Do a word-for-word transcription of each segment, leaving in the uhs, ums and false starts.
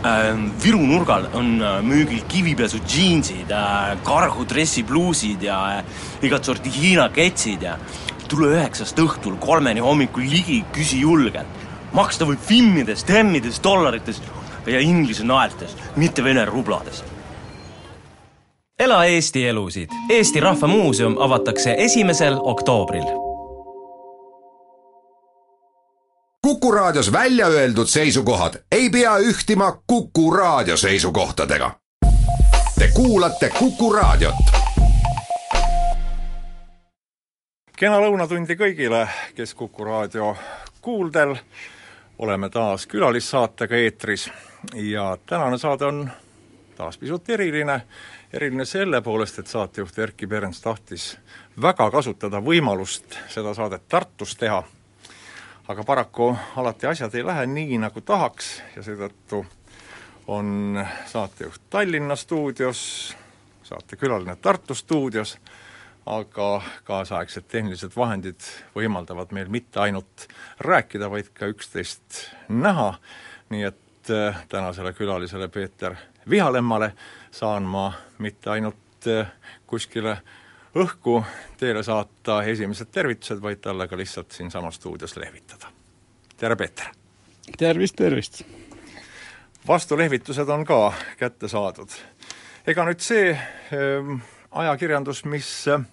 Viru nurgal on müügil kivipesu džiinsid, kargu dressipluusid ja igat sorti Hiina ketsid ja tule üheksast õhtul kolmeni hommikul ligi, küsi julgelt. Maksta võib filmides, temmides, dollarites ja inglise naeltes, mitte vene rublades. Ela Eesti elusid. Eesti Rahva Muuseum avatakse esimesel oktoobril. Kuku raadios välja öeldud seisukohad ei pea ühtima Kuku raadio seisukohtadega. Te kuulate Kuku raadiot. Kena lõunatundi kõigile, kes Kuku raadio kuuldel. Oleme taas külalissaatega eetris ja tänane saade on taas pisut eriline. Eriline selle poolest, et saatejuht Erkki Perens tahtis väga kasutada võimalust seda saadet Tartus teha. Aga paraku alati asjad ei lähe nii, nagu tahaks ja seetõttu on saatejuht Tallinna stuudios, saatekülaline Tartu stuudios, aga kaasaegsed tehnilised vahendid võimaldavad meil mitte ainult rääkida, vaid ka üksteist näha. Nii et tänasele külalisele Peeter Vihalemmale saan ma mitte ainult kuskile õhku teile saata esimesed tervitused, vaid talle ka lihtsalt siin sama stuudios lehvitada. Tere, Peeter! Tervist, tervist! Vastulehvitused on ka kätte saadud. Ega nüüd see äh, ajakirjandus, mis äh,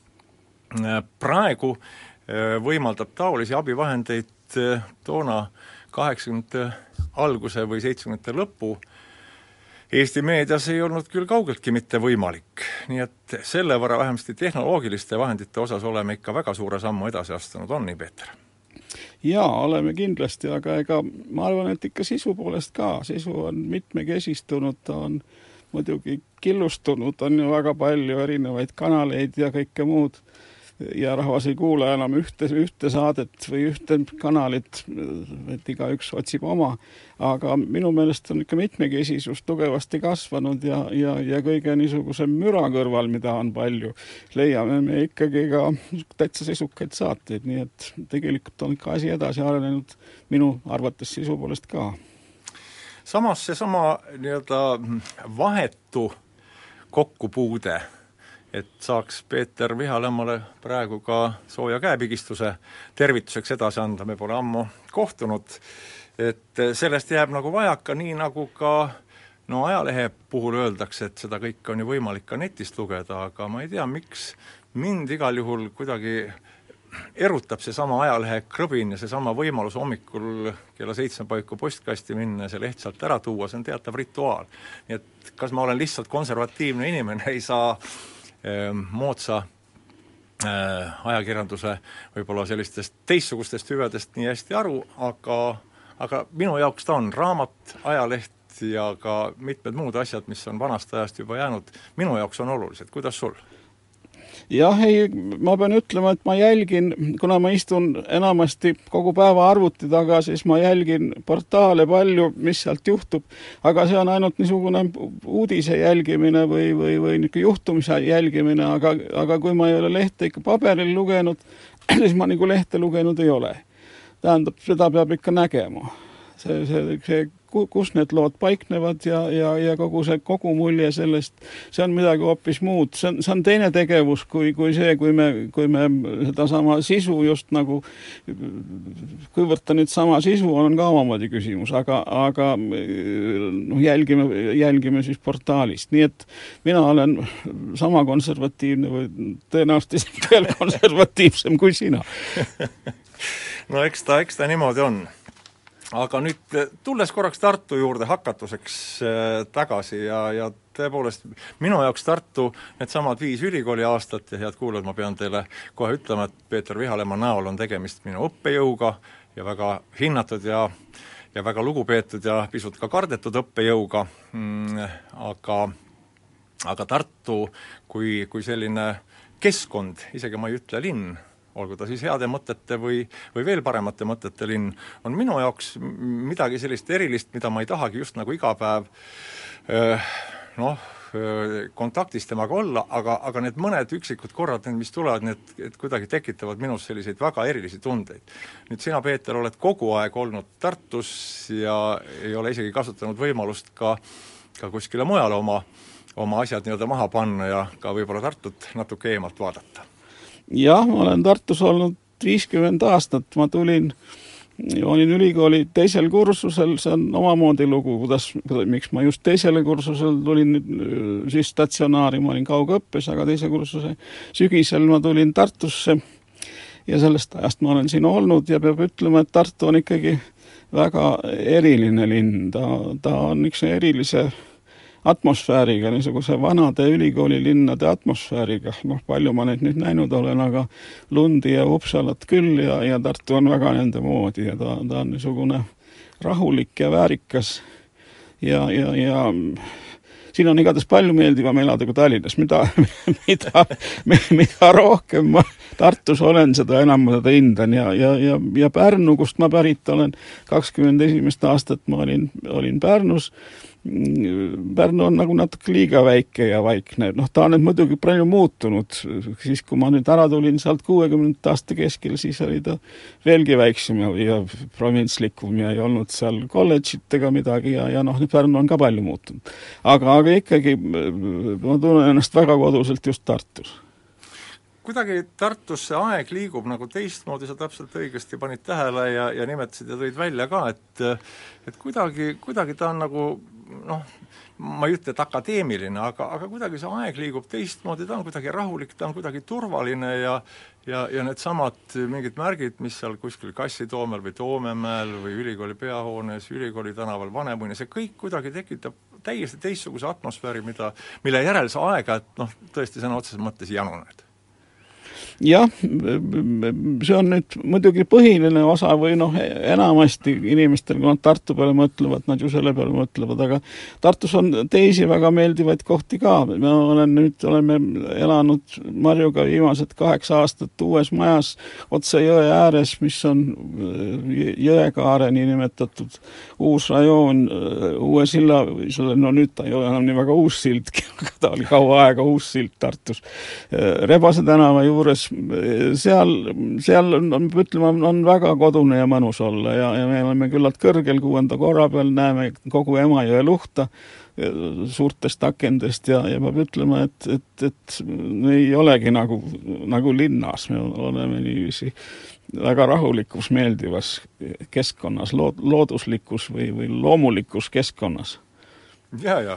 praegu äh, võimaldab taolisi abivahendeid äh, toona kaheksakümnendate alguse või seitsmekümnendate lõpu, Eesti meedias ei olnud küll kaugeltki mitte võimalik, nii et selle võrra vähemasti tehnoloogiliste vahendite osas oleme ikka väga suure sammu edasi astunud, on nii, Peeter? Jaa, oleme kindlasti, aga ega ma arvan, et ikka sisu poolest ka. Sisu on mitmekesistunud, ta on muidugi killustunud, on ju väga palju erinevaid kanaleid ja kõike muud. Ja rahvas ei kuule enam ühte, ühte saadet või ühte kanalit, et iga üks otsib oma. Aga minu meelest on ikka mitmekesisus tugevasti kasvanud ja, ja, ja kõige niisuguse müra kõrval, mida on palju, leiame me ikkagi ka täitsa sisukaid saateid, nii et tegelikult on ikka asi edasi arenenud minu arvates sisu poolest ka. Samas see sama nii-öelda vahetu kokkupuude, et saaks Peeter Vihalemmale praegu ka sooja käepigistuse tervituseks edasi anda, me pole ammu kohtunud, et sellest jääb nagu vajaka, nii nagu ka no ajalehe puhul öeldakse, et seda kõik on ju võimalik ka netist lugeda, aga ma ei tea, miks mind igal juhul kuidagi erutab see sama ajalehe krõbin ja see sama võimalus hommikul kella seitsme paiku postkasti minna ja see leht sealt ära tuua, see on teatav rituaal. Nii et kas ma olen lihtsalt konservatiivne inimene, ei saa moodsa äh, ajakirjanduse võib-olla sellistest teistsugustest hüvedest nii hästi aru, aga, aga minu jaoks ta on raamat, ajaleht ja ka mitmed muud asjad, mis on vanast ajast juba jäänud, minu jaoks on olulised. Kuidas sul? Jah, ei, ma pean ütlema, et ma jälgin, kuna ma istun enamasti kogu päeva arvuti taga, siis ma jälgin portaale palju, mis sealt juhtub, aga see on ainult niisugune uudise jälgimine või, või, või niisugune juhtumise jälgimine, aga, aga kui ma ei ole lehte ikka paberil lugenud, siis ma nagu lehte lugenud ei ole. Tähendab, seda peab ikka nägema. See, see, see, kus need lood paiknevad ja, ja, ja kogu see kogu mulje sellest, see on midagi hoopis muud. See on, see on teine tegevus kui, kui see, kui me, kui me seda sama sisu just nagu, kuivõrd ta nüüd sama sisu on ka omamoodi küsimus, aga, aga no, jälgime, jälgime siis portaalist. Nii et mina olen sama konservatiivne või tõenäoliselt veel konservatiivsem kui sina. No eks ta, eks ta niimoodi on. Aga nüüd tulles korraks Tartu juurde hakatuseks tagasi ja, ja tõepoolest minu jaoks Tartu need samad viis ülikooli aastat ja head kuulajad, ma pean teile kohe ütlema, et Peeter Vihalemma näol on tegemist minu õppejõuga ja väga hinnatud ja, ja väga lugupeetud ja pisut ka kardetud õppejõuga, mm, aga, aga Tartu kui, kui selline keskkond, isegi ma ei ütle linn, olgu ta siis heade mõtete või, või veel paremate mõtete linn, on minu jaoks midagi sellist erilist, mida ma ei tahagi just nagu iga päev noh, kontaktis temaga olla, aga, aga need mõned üksikud korrad, need, mis tulevad, need et kuidagi tekitavad minus selliseid väga erilisi tundeid. Nüüd sina, Peeter, oled kogu aeg olnud Tartus ja ei ole isegi kasutanud võimalust ka, ka kuskile mujale oma, oma asjad nii-öelda maha panna ja ka võib-olla Tartut natuke eemalt vaadata. Jah, ma olen Tartus olnud viiskümmend aastat, ma tulin olin ülikooli teisel kursusel, see on omamoodi lugu, kuidas, miks ma just teisele kursusel tulin siis statsionaari, ma olin kaugõppes, aga teise kursuse sügisel ma tulin Tartusse ja sellest ajast ma olen siin olnud ja peab ütlema, et Tartu on ikkagi väga eriline linn, ta, ta on üks erilise atmosfääriga, niisuguse vanade ülikoolilinnade atmosfääriga, noh palju ma neid nüüd näinud olen, aga Lundi ja Uppsalat küll ja, ja Tartu on väga nende moodi ja ta, ta on niisugune rahulik ja väärikas ja, ja, ja siin on igatahes palju meeldivam elada kui Tallinnas, mida, mida, mida rohkem ma Tartus olen, seda enam ma seda hindan ja, ja, ja, ja Pärnu, kust ma pärit olen, kakskümmend esimest aastat ma olin, olin Pärnus, Pärnu on nagu natuke liiga väike ja vaikne, noh ta on nüüd muidugi palju muutunud, siis kui ma nüüd ära tulin sealt kuuekümnendate aasta keskel, siis oli ta veelgi väiksem ja, ja provintslikum ja ei olnud seal kolledžitega midagi ja, ja noh, nüüd Pärnu on ka palju muutunud. Aga, aga ikkagi ma tunnen ennast väga koduselt just Tartus. Kuidagi Tartus see aeg liigub nagu teistmoodi, sa täpselt õigesti panid tähele ja, ja nimetasid ja tõid välja ka, et, et kuidagi, kuidagi ta on nagu, noh, ma ei ütle, et akadeemiline, aga, aga kuidagi see aeg liigub teistmoodi, ta on kuidagi rahulik, ta on kuidagi turvaline ja, ja, ja need samad mingid märgid, mis seal kuskil Kassitoomel või Toomemäel või ülikooli peahoones, ülikooli tänaval Vanemuine, see kõik kuidagi tekitab täiesti teistsuguse atmosfääri, mida, mille järel sa aega, et noh, tõesti sõna otseses mõttes januned. Jah, see on nüüd muidugi põhiline osa või noh, enamasti inimestel, kui nad Tartu peale mõtlevad, nad ju selle peale mõtlevad, aga Tartus on teisi väga meeldivaid kohti ka. Me olen nüüd, oleme elanud Marjuga viimased kaheksa aastat uues majas otse jõe ääres, mis on Jõekaare nii nimetatud uus rajoon, uue silla, no nüüd ta ei ole enam nii väga uus sild, aga ta oli kaua aega uus sild Tartus. Rebase tänava juures seal, seal on, ütlema, on väga kodune ja mõnus olla ja, ja me oleme küllalt kõrgel kuuenda korra peal, näeme kogu Emajõe luhta suurtest akendest ja, ja peab ütlema, et, et, et me ei olegi nagu, nagu linnas, me oleme niiviisi väga rahulikus, meeldivas keskkonnas, lood, looduslikus või, või loomulikus keskkonnas. Ja, ja.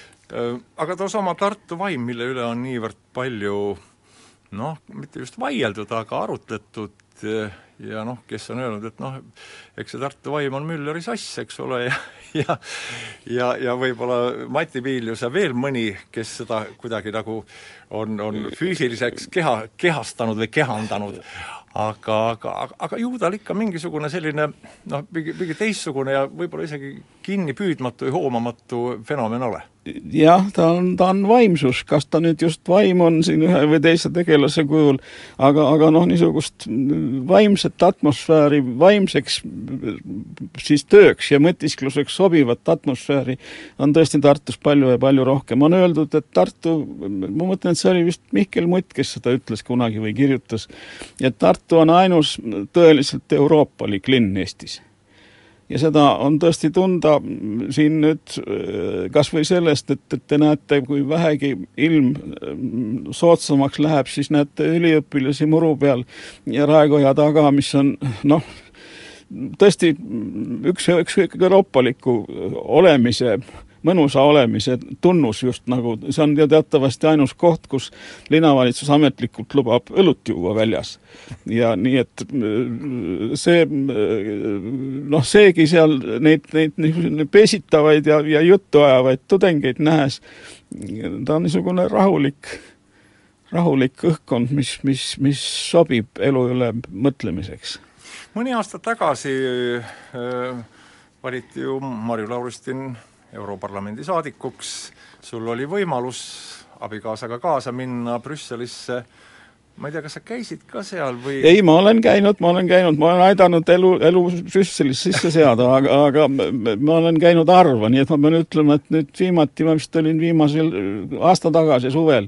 Aga too sama Tartu vaim, mille üle on niivõrd palju noh, mitte just vaieldud, aga arutletud ja noh, kes on öelnud, et noh, eks see Tartu vaim on Mülleri sass, eks ole, ja, ja, ja, ja võib-olla Mati Piilius ja veel mõni, kes seda kuidagi nagu on, on füüsiliseks keha, kehastanud või kehandanud, aga, aga, aga ju tal ikka mingisugune selline noh, mingi teistsugune ja võib-olla isegi kinni püüdmatu ja hoomamatu fenomen ole. Jah, ta on, ta on vaimsus, kas ta nüüd just vaim on siin ühe või teise tegelase kujul, aga, aga noh, niisugust vaimset atmosfääri, vaimseks siis tööks ja mõtiskluseks sobivat atmosfääri on tõesti Tartus palju ja palju rohkem. On öeldud, et Tartu, ma mõtlen, et see oli vist Mihkel Mutt, kes seda ütles kunagi või kirjutas, et Tartu on ainus tõeliselt euroopalik linn Eestis. Ja seda on tõesti tunda siin nüüd kas või sellest, et, et te näete, kui vähegi ilm soodsamaks läheb, siis näete üliõpilasi muru peal ja Raekoja taga, mis on noh, tõesti üks, üks euroopaliku olemise, mõnusa olemise tunnus just nagu, see on teatavasti ainus koht, kus linnavalitsus ametlikult lubab õlut juua väljas. Ja nii, et see, noh, seegi seal neid, neid pesitavaid ja, ja juttu ajavaid tudengeid nähes, ta on niisugune rahulik, rahulik õhkkond, mis, mis, mis sobib elu üle mõtlemiseks. Mõni aasta tagasi äh, valiti ju Marju Lauristin Europarlamendi saadikuks, sul oli võimalus abikaasaga kaasa minna Brüsselisse ma ei tea, kas sa käisid ka seal või? Ei, ma olen käinud, ma olen käinud, ma olen aidanud elu, elu süsselis sisse seada, aga, aga ma olen käinud harva, nii et ma pean ütlema, et nüüd viimati, ma vist olin viimasel aasta tagasi suvel.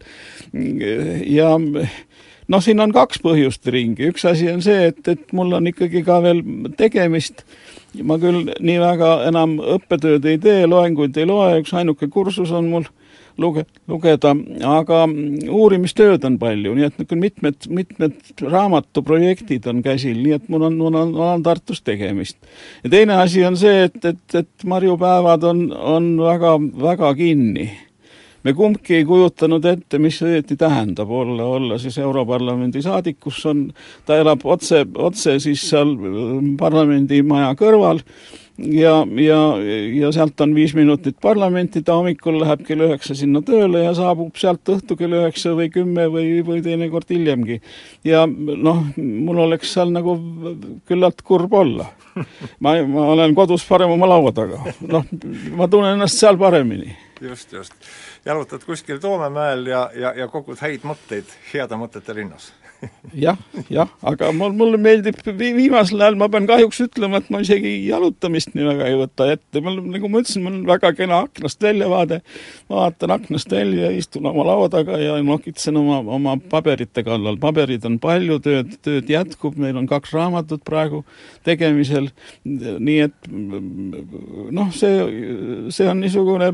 Ja noh, siin on kaks põhjust ringi. Üks asi on see, et, et mul on ikkagi ka veel tegemist. Ma küll nii väga enam õppetööd ei tee, loenguid ei loe, üks ainuke kursus on mul luge, lugeda, aga uurimistööd on palju, nii et mitmed, mitmed raamatuprojektid on käsil, nii et mul on, mul on, mul on Tartus tegemist. Ja teine asi on see, et, et, et marjupäevad on, on väga, väga kinni. Me kumbki ei kujutanud ette, mis õieti tähendab olla, olla siis Europarlamendi saadik, kus on, ta elab otse, otse siis seal parlamendi maja kõrval, ja, ja, ja sealt on viis minutit parlamenti, ta hommikul läheb kell üheksa sinna tööle ja saabub sealt õhtu kell üheksa või kümme või, või teinekord hiljemgi. Ja noh, mul oleks seal nagu küllalt kurb olla. Ma, ma olen kodus parem oma laua taga. Noh, ma tunnen ennast seal paremini. Just, just. Jalutad kuskil Toomemäel ja, ja, ja kogud häid mõtteid heade mõtete linnas. jah, jah, aga mul, mulle meeldib viimasel ajal, ma pean kahjuks ütlema, et ma isegi jalutamist nii väga ei võta ette. Mul, nagu ma ütlesin, mul on väga kena aknast välja vaade. Ma vaatan aknast välja, istun oma laua taga ja nokitsen oma, oma paberite kallal. Paberid on palju, tööd, tööd jätkub, meil on kaks raamatut praegu tegemisel. Nii et noh, see, see on niisugune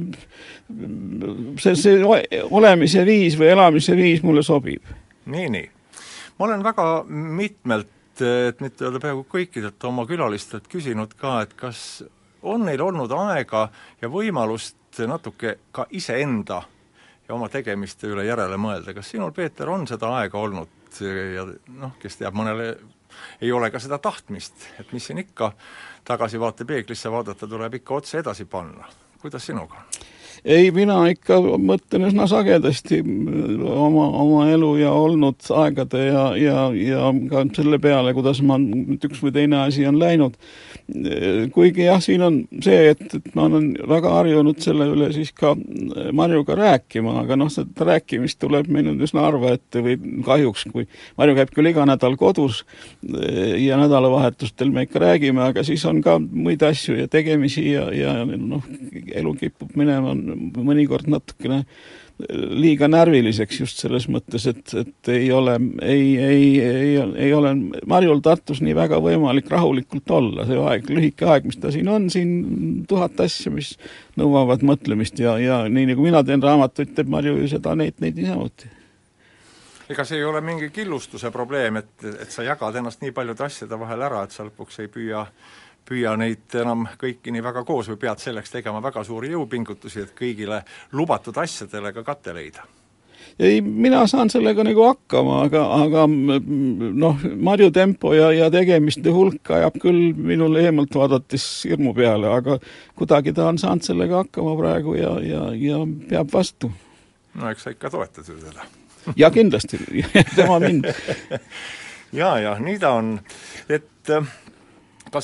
see, see olemise viis või elamise viis mulle sobib. Nii, nii. Ma olen väga mitmelt, et mitte öelda peaaegu kõikidelt oma külalistelt küsinud ka, et kas on neil olnud aega ja võimalust natuke ka iseenda ja oma tegemiste üle järele mõelda. Kas sinul, Peeter, on seda aega olnud ja noh, kes teab, mõnele ei ole ka seda tahtmist, et mis siin ikka tagasi vaate peeglisse vaadata, tuleb ikka otse edasi panna. Kuidas sinuga? Ei, mina ikka mõtlen üsna sagedasti oma, oma elu ja olnud aegade ja, ja, ja ka selle peale, kuidas ma üks või teine asi on läinud. Kuigi jah, siin on see, et, et ma olen väga harjunud selle üle siis ka Marjuga rääkima, aga noh, seda rääkimist tuleb meil nüüd üsna arva ette või kahjuks, kui Marju käib küll iga nädal kodus ja nädalavahetustel me ikka räägime, aga siis on ka muid asju ja tegemisi ja, ja noh, elu kipub minema mõnikord natukene liiga närviliseks just selles mõttes, et, et ei ole, ei, ei, ei, ei ole Marjul Tartus nii väga võimalik rahulikult olla. See aeg, lühike aeg, mis ta siin on, siin tuhat asja, mis nõuavad mõtlemist ja, ja nii nagu mina teen raamatuid, teeb Marju ju seda neid, neid niisamuti. Ega see ei ole mingi killustuse probleem, et, et sa jagad ennast nii paljude asjade vahel ära, et sa lõpuks ei püüa püüa neid enam kõiki nii väga koos või pead selleks tegema väga suuri jõupingutusi, et kõigile lubatud asjadele ka katte leida? Ei, mina saan sellega nagu hakkama, aga, aga noh, Marju tempo ja, ja tegemiste hulk ajab küll minule eemalt vaadates hirmu peale, aga kuidagi ta on saanud sellega hakkama praegu ja, ja, ja peab vastu. No eks sa ikka toetad ju teda. Ja kindlasti, tema mind. ja, ja, nii ta on, et kas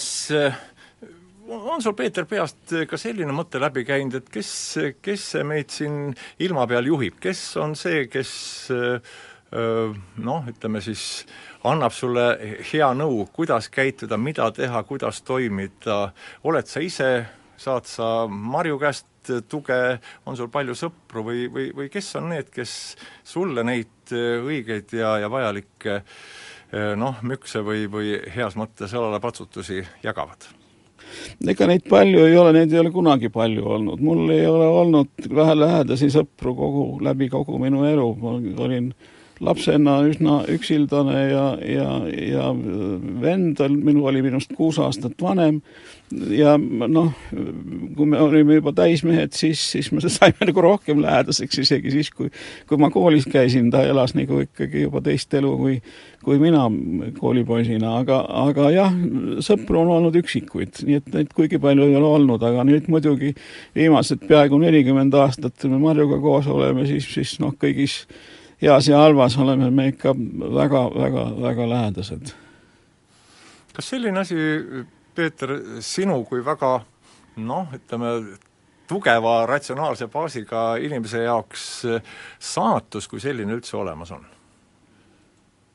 on sul, Peeter, peast ka selline mõte läbi käinud, et kes, kes meid siin ilma peal juhib, kes on see, kes noh, ütleme siis, annab sulle hea nõu, kuidas käituda, mida teha, kuidas toimida, oled sa ise, saad sa Marju käest tuge, on sul palju sõpru või, või, või kes on need, kes sulle neid õigeid ja, ja vajalikke noh, mükse või, või heas mõttes alalapatsutusi jagavad? Ega neid palju ei ole, neid ei ole kunagi palju olnud. Mul ei ole olnud vähe lähedasi sõpru kogu, läbi kogu minu elu. Ma olin lapsena üsna üksildane ja, ja, ja vend minu oli minust kuus aastat vanem ja noh, kui me olime juba täismehed, siis, siis me saime nagu rohkem lähedaseks isegi siis, kui, kui ma koolis käisin, ta elas nagu ikkagi juba teist elu kui, kui mina koolipoisina, aga, aga jah, sõpru on olnud üksikuid, nii et neid kuigi palju ei ole olnud, aga nüüd muidugi viimased peaaegu nelikümmend aastat me Marjuga koos oleme, siis, siis noh, kõigis heas ja halvas oleme me ikka väga, väga, väga lähedased. Kas selline asi, Peeter, sinu kui väga, noh, ütleme, tugeva ratsionaalse baasiga inimese jaoks saatus, kui selline üldse olemas on?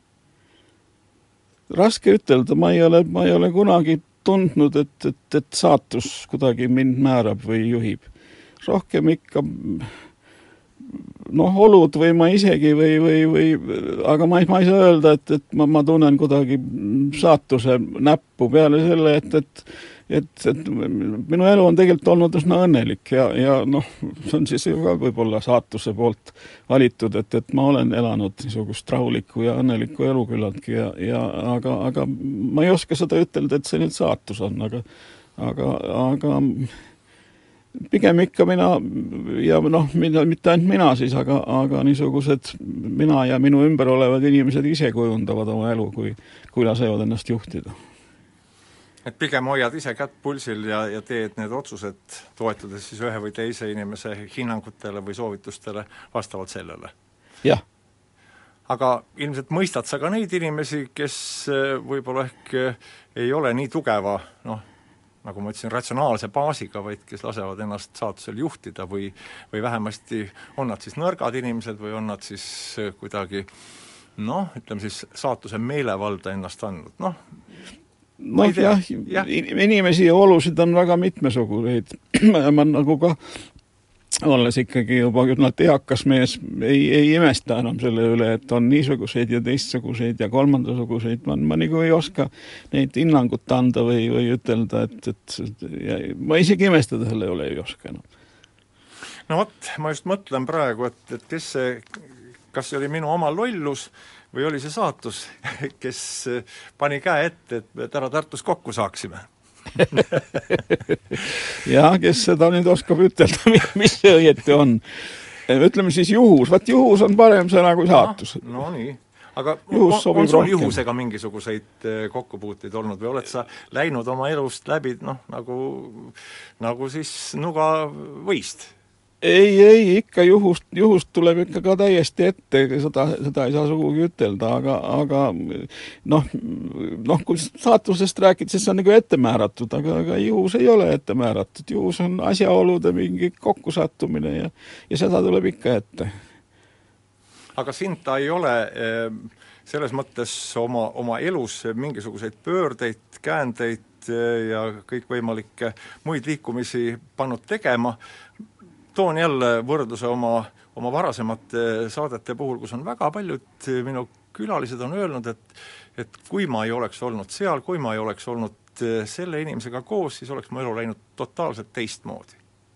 raske ütelda, ma ei ole, ma ei ole kunagi tundnud, et, et, et saatus kuidagi mind määrab või juhib. Rohkem ikka noh, olud või ma isegi või, või, või aga ma ei, ma ei saa öelda, et, et ma, ma tunnen kuidagi saatuse näppu peale selle, et, et et, et minu elu on tegelikult olnud üsna õnnelik ja, ja noh, see on siis ju ka võib-olla saatuse poolt valitud, et, et ma olen elanud niisugust rahulikku ja õnnelikku elu küllaltki ja, ja aga, aga ma ei oska seda ütelda, et see nüüd saatus on, aga aga, aga pigem ikka mina ja noh, mina, mitte ainult mina siis, aga, aga niisugused mina ja minu ümber olevad inimesed ise kujundavad oma elu, kui, kui lasevad ennast juhtida. Et pigem hoiad ise kätt pulsil ja, ja teed need otsused, toetudes siis ühe või teise inimese hinnangutele või soovitustele vastavalt sellele. Jah. Aga ilmselt mõistad sa ka neid inimesi, kes võib-olla ehk ei ole nii tugeva, noh, nagu ma ütlesin, ratsionaalse baasiga, vaid kes lasevad ennast saatusel juhtida või, või vähemasti on nad siis nõrgad inimesed või on nad siis kuidagi, noh, ütleme siis saatuse meelevalda ennast andnud, noh, noh jah, jah, inimesi ja olusid on väga mitmesuguseid. Ma nagu ka, olles ikkagi juba küllalt eakas mees, ei, ei imesta enam selle üle, et on niisuguseid ja teistsuguseid ja kolmandasuguseid. Ma, ma nagu ei oska neid hinnangut anda või, või ütelda, et, et ja, ma isegi imestada selle üle ei oska enam. No vot, ma just mõtlen praegu, et, et kes see, kas see oli minu oma lollus või oli see saatus, kes pani käe ette, et ära Tartus kokku saaksime? jah, kes seda nüüd oskab ütelda, mis see õieti on. Ütleme siis juhus, vaat juhus on parem sõna kui saatus. No, no nii, aga juhus on, on sul rohkem. Juhusega mingisuguseid kokkupuuteid olnud või oled sa läinud oma elust läbi, noh, nagu, nagu siis nuga võist? Ei, ei, ikka juhust, juhust tuleb ikka ka täiesti ette, seda, seda ei saa sugugi ütelda, aga, aga noh, noh, kui saatusest rääkid, siis see on nagu ette määratud, aga, aga juhus ei ole ette määratud. Juhus on asjaolude mingi kokkusattumine ja, ja seda tuleb ikka ette. Aga sind ta ei ole selles mõttes oma, oma elus mingisuguseid pöördeid, käändeid ja kõikvõimalikke muid liikumisi pannud tegema. Toon jälle võrdluse oma, oma varasemate saadete puhul, kus on väga paljud minu külalised on öelnud, et, et kui ma ei oleks olnud seal, kui ma ei oleks olnud selle inimesega koos, siis oleks mu elu läinud totaalselt teistmoodi.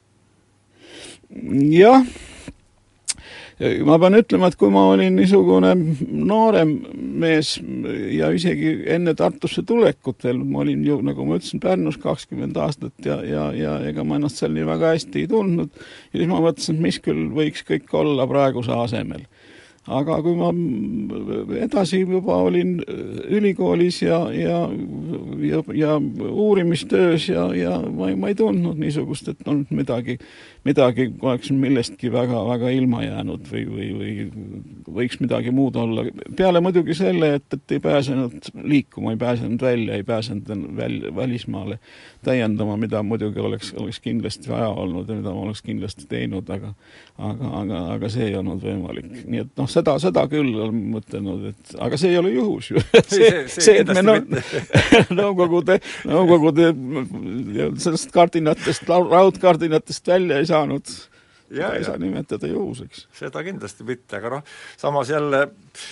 Jah, ma pean ütlema, et kui ma olin niisugune noorem mees ja isegi enne Tartusse tulekut veel, ma olin ju, nagu ma ütlesin, Pärnus kakskümmend aastat ja, ja, ja ega ma ennast seal nii väga hästi ei tundnud ja siis ma mõtlesin, et mis küll võiks kõik olla praeguse asemel. Aga kui ma edasi juba olin ülikoolis ja, ja, ja, ja uurimistöös ja, ja ma, ei, ma ei tundnud niisugust, et on midagi, midagi oleks millestki väga, väga ilma jäänud või, või, või võiks midagi muud olla. Peale muidugi selle, et, et ei pääsenud liikuma, ei pääsenud välja, ei pääsenud välja, välismaale täiendama, mida muidugi oleks, oleks kindlasti vaja olnud ja mida ma oleks kindlasti teinud, aga, aga, aga, aga see ei olnud võimalik. Nii et noh, seda, seda küll olen mõtlenud, et aga see ei ole juhus ju. see, see, see, et me no, nõukogude, nõukogude sellest kardinatest, raudkardinatest välja ei saanud, ja, ei ja. saa nimetada juhuseks. Seda kindlasti mitte, aga noh, samas jälle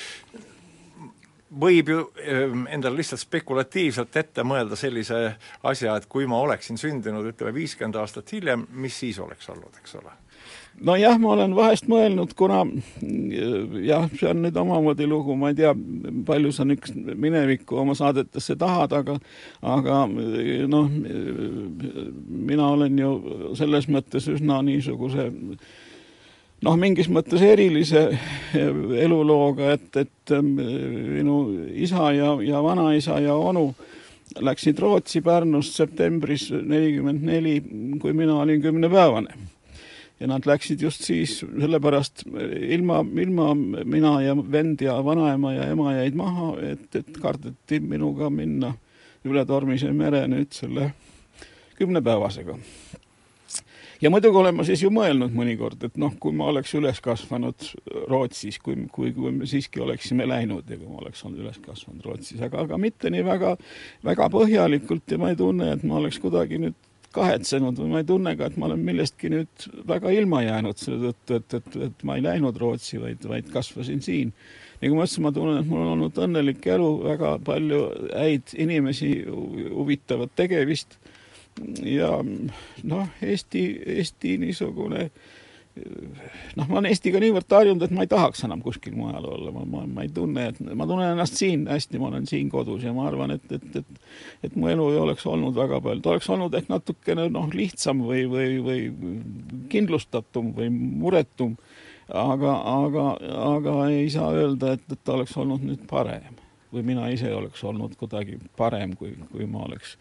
võib ju endale lihtsalt spekulatiivselt ette mõelda sellise asja, et kui ma oleksin sündinud, ütleme, viiskümmend aastat hiljem, mis siis oleks olnud, eks ole? No jah, ma olen vahest mõelnud, kuna jah, see on nüüd omamoodi lugu, ma ei tea, palju sa üks minevikku oma saadetesse tahad, aga, aga noh, mina olen ju selles mõttes üsna niisuguse noh, mingis mõttes erilise elulooga, et, et minu isa ja, ja vanaisa ja onu läksid Rootsi Pärnust septembris nelikümmend neli, kui mina olin kümnepäevane. Ja nad läksid just siis, sellepärast ilma, ilma mina ja vend ja vanaema ja ema jäid maha, et, et kardeti minuga minna üle Tormise mere nüüd selle kümnepäevasega. ja muidugi olen ma siis ju mõelnud mõnikord, et noh, kui ma oleks üles kasvanud Rootsis, kui, kui, kui me siiski oleksime läinud ja kui ma oleks olnud üles kasvanud Rootsis, aga, aga mitte nii väga, väga põhjalikult ja ma ei tunne, et ma oleks kuidagi nüüd kahetsenud või ma ei tunne ka, et ma olen millestki nüüd väga ilma jäänud selle tõttu, et, et, et ma ei läinud Rootsi, vaid, vaid kasvasin siin. Ja kui ma ütlesin, ma tunnen, et mul on olnud õnnelik elu, väga palju häid inimesi, huvitavat tegevist ja noh, Eesti, Eesti niisugune noh, ma olen Eestiga niivõrd harjunud, et ma ei tahaks enam kuskil mujal olla. Ma, ma, ma ei tunne, et ma tunnen ennast siin hästi, ma olen siin kodus ja ma arvan, et, et, et, et mu elu ei oleks olnud väga palju. Ta oleks olnud ehk natukene noh, lihtsam või, või, või kindlustatum või muretum, aga, aga, aga ei saa öelda, et, et ta oleks olnud nüüd parem. Või mina ise oleks olnud kuidagi parem, kui, kui ma oleks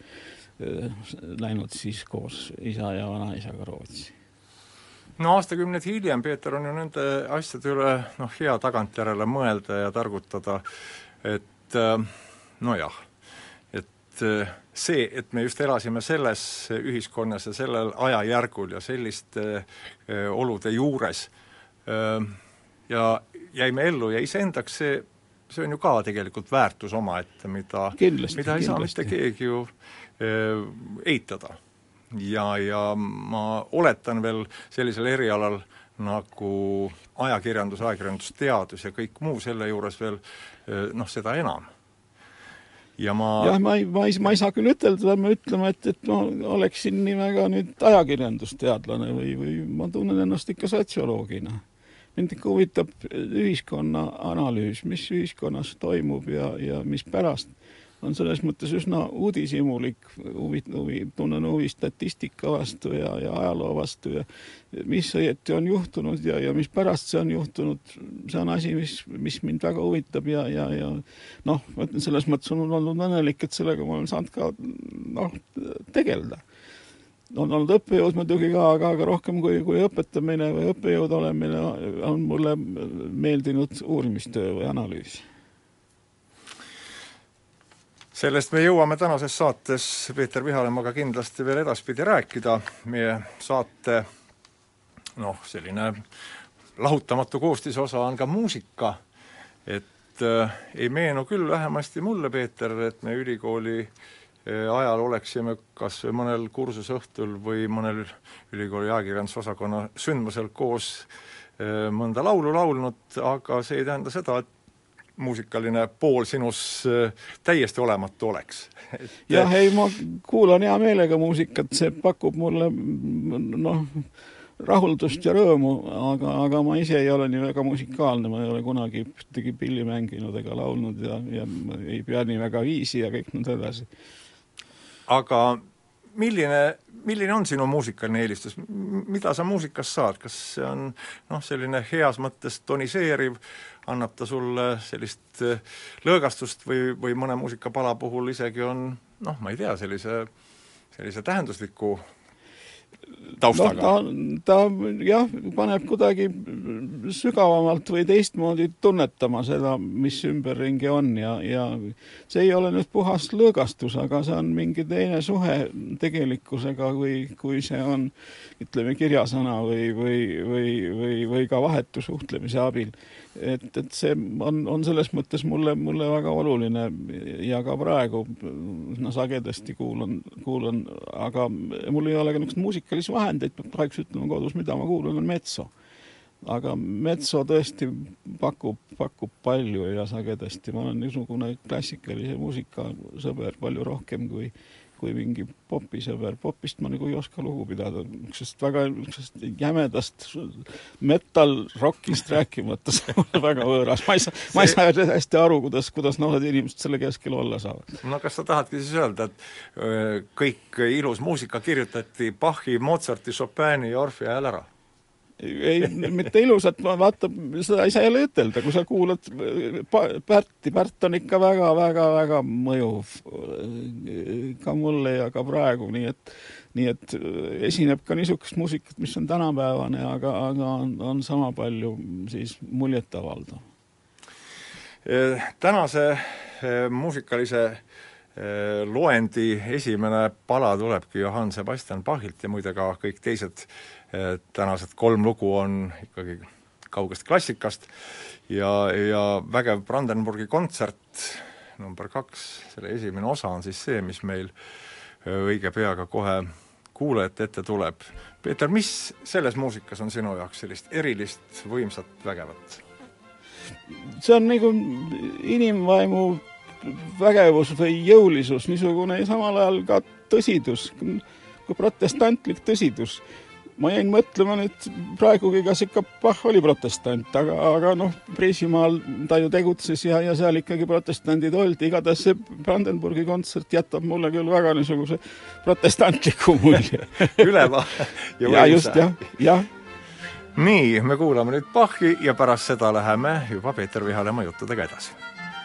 läinud siis koos isa ja vanaisaga Rootsi. No aastakümned hiljem, Peeter, on ju nende asjade üle noh, hea tagantjärele mõelda ja targutada, et no jah, et see, et me just elasime selles ühiskonnas ja sellel ajajärgul ja selliste olude juures ja jäime ellu ja iseendaks, see, see on ju ka tegelikult väärtus omaette, mida, kindlasti, mida ei kindlasti. saa mitte keegi ju eitada. Ja, ja ma oletan veel sellisel erialal nagu ajakirjandus, ajakirjandusteadus ja kõik muu selle juures veel noh, seda enam. Ja ma... jah, ma ei, ma ei, ma ei saa küll ütelda, ma ütlema, et, et ma oleksin nii väga nüüd ajakirjandusteadlane või, või ma tunnen ennast ikka sotsioloogina. Mind ikka huvitab ühiskonna analüüs, mis ühiskonnas toimub ja, ja mis pärast. On selles mõttes üsna uudishimulik, huvi, huvi, tunnen huvi statistika vastu ja, ja ajaloo vastu ja mis õieti on juhtunud ja, ja mis pärast see on juhtunud, see on asi, mis, mis mind väga huvitab ja, ja, ja noh, selles mõttes on olnud õnnelik, et sellega ma olen saanud ka noh, tegeleda. On olnud õppejõud muidugi ka, aga, aga rohkem kui, kui õpetamine või õppejõud olemine on mulle meeldinud uurimistöö või analüüs. Sellest me jõuame tänases saates Peeter Vihalemaga kindlasti veel edaspidi rääkida. Meie saate noh, selline lahutamatu koostisosa on ka muusika, et äh, ei meenu küll vähemasti mulle, Peeter, et me ülikooli äh, ajal oleksime kas või mõnel kursusõhtul või mõnel ülikooli ajakirjandusosakonna sündmusel koos äh, mõnda laulu laulnud, aga see ei tähenda seda, et muusikaline pool sinus täiesti olematu oleks. jah, ei, ma kuulan hea meelega muusikat, see pakub mulle noh, rahuldust ja rõõmu, aga, aga ma ise ei ole nii väga musikaalne, ma ei ole kunagi ühtegi pilli mänginud ega laulnud ja, ja ei pea nii väga viisi ja kõik nüüd edasi. Aga milline, milline on sinu muusikaline eelistus? Mida sa muusikas saad? Kas see on noh, selline heas mõttes toniseeriv, annab ta sulle sellist lõõgastust või, või mõne muusikapala puhul isegi on, noh, ma ei tea, sellise, sellise tähendusliku taustaga? No, ta, ta jah, paneb kuidagi sügavamalt või teistmoodi tunnetama seda, mis ümberringi on ja, ja see ei ole nüüd puhas lõõgastus, aga see on mingi teine suhe tegelikkusega, kui, kui see on, ütleme, kirjasõna või, või, või, või, või ka vahetu suhtlemise abil. Et, et see on, on selles mõttes mulle, mulle väga oluline ja ka praegu no, sagedasti kuulan, kuulan, aga mul ei ole ka niisugust muusikalisi vahendeid, praegu ütlema kodus, mida ma kuulan, on metso. Aga metso tõesti pakub, pakub palju ja sagedasti. Ma olen niisugune klassikalise muusika sõber palju rohkem kui kui mingi popisõber. Popist ma nagu ei oska lugu pidada, sest väga sest jämedast metal-rockist rääkimata see on väga võõras. Ma ei saa, ma ei saa hästi aru, kuidas, kuidas noored inimesed selle keskel olla saavad. No kas sa tahadki siis öelda, et kõik ilus muusika kirjutati Bachi, Mozarti, Chopini ja Orfi ajal ära? Ei, mitte ilusat, vaata, seda ei saa jälle ütelda, kui sa kuulad Pärti, Pärt on ikka väga, väga, väga mõjuv ka mulle ja ka praegu, nii et, nii et esineb ka niisugust muusikat, mis on tänapäevane, aga, aga on, on sama palju siis muljetavaldav. Tänase muusikalise loendi esimene pala tulebki Johann Sebastian Bachilt ja muide ka kõik teised tänased kolm lugu on ikkagi kaugest klassikast ja, ja vägev Brandenburgi kontsert number kaks, selle esimene osa on siis see, mis meil õige peaga kohe kuulajate ette tuleb. Peeter, mis selles muusikas on sinu jaoks sellist erilist, võimsat, vägevat? See on nagu inimvaimu vägevus või jõulisus, niisugune samal ajal ka tõsidus, kui protestantlik tõsidus. Ma jäin mõtlema nüüd praegugi, kas ikka Bach oli protestant, aga, aga noh, Preisimaal ta ju tegutses ja, ja seal ikkagi protestandid oldi. Igatahes see Brandenburgi kontsert jätab mulle küll väga niisuguse protestantliku mulje. Üleva ja võimsa. Ja just, jah, jah. Nii, me kuulame nüüd Bachi ja pärast seda läheme juba Peeter Vihalemma juttudega edasi.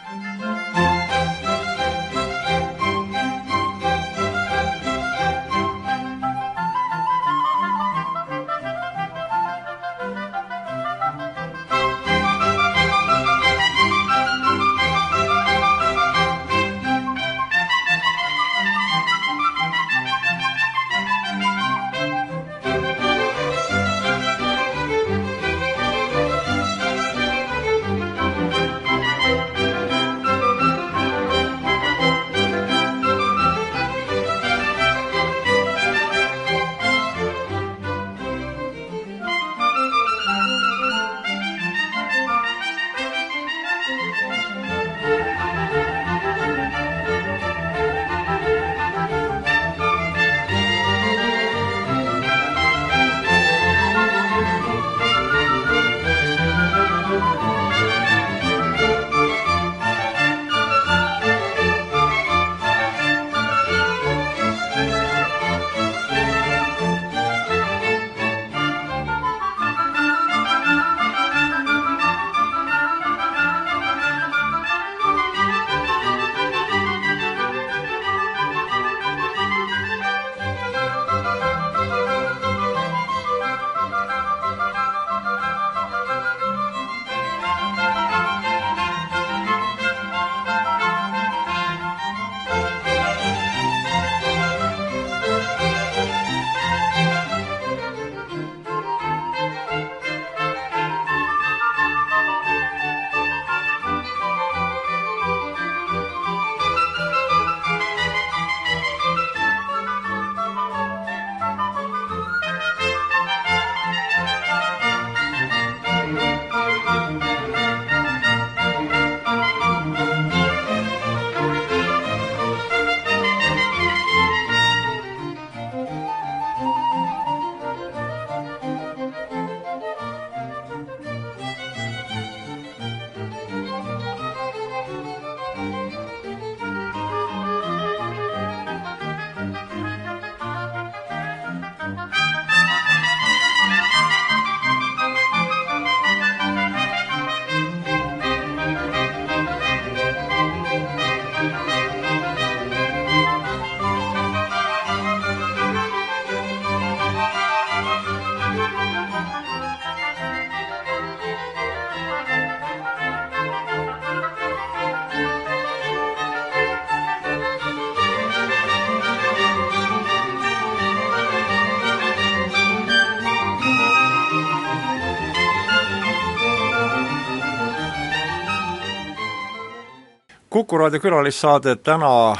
Kuku raadio külalissaade täna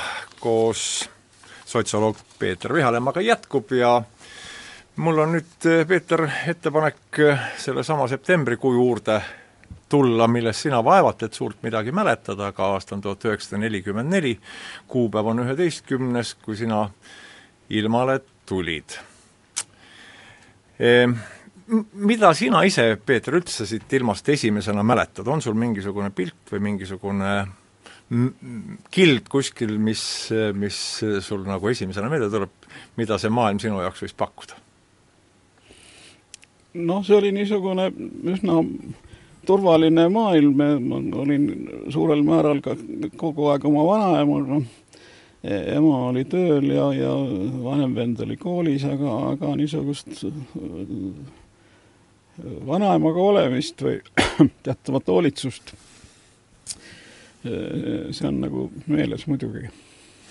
koos sotsioloog Peeter Vihalemmaga jätkub ja mul on nüüd, Peeter, ettepanek selle sama septembrikuu juurde tulla, milles sina vaevat, et suurt midagi mäletada, aga aasta on tuhat üheksasada nelikümmend neli, kuupäev on üheteistkümnes, kui sina ilmale tulid. E, mida sina ise, Peeter, üldse siit ilmast esimesena mäletad? On sul mingisugune pilt või mingisugune kild kuskil, mis, mis sul nagu esimesena meelde tuleb, mida see maailm sinu jaoks võis pakkuda? noh, see oli niisugune üsna turvaline maailm, ma olin suurel määral ka kogu aeg oma vanaemaga, ema oli tööl ja, ja vanem vend oli koolis, aga, aga niisugust vanaemaga olemist või teatavat hoolitsust, see on nagu meeles muidugi.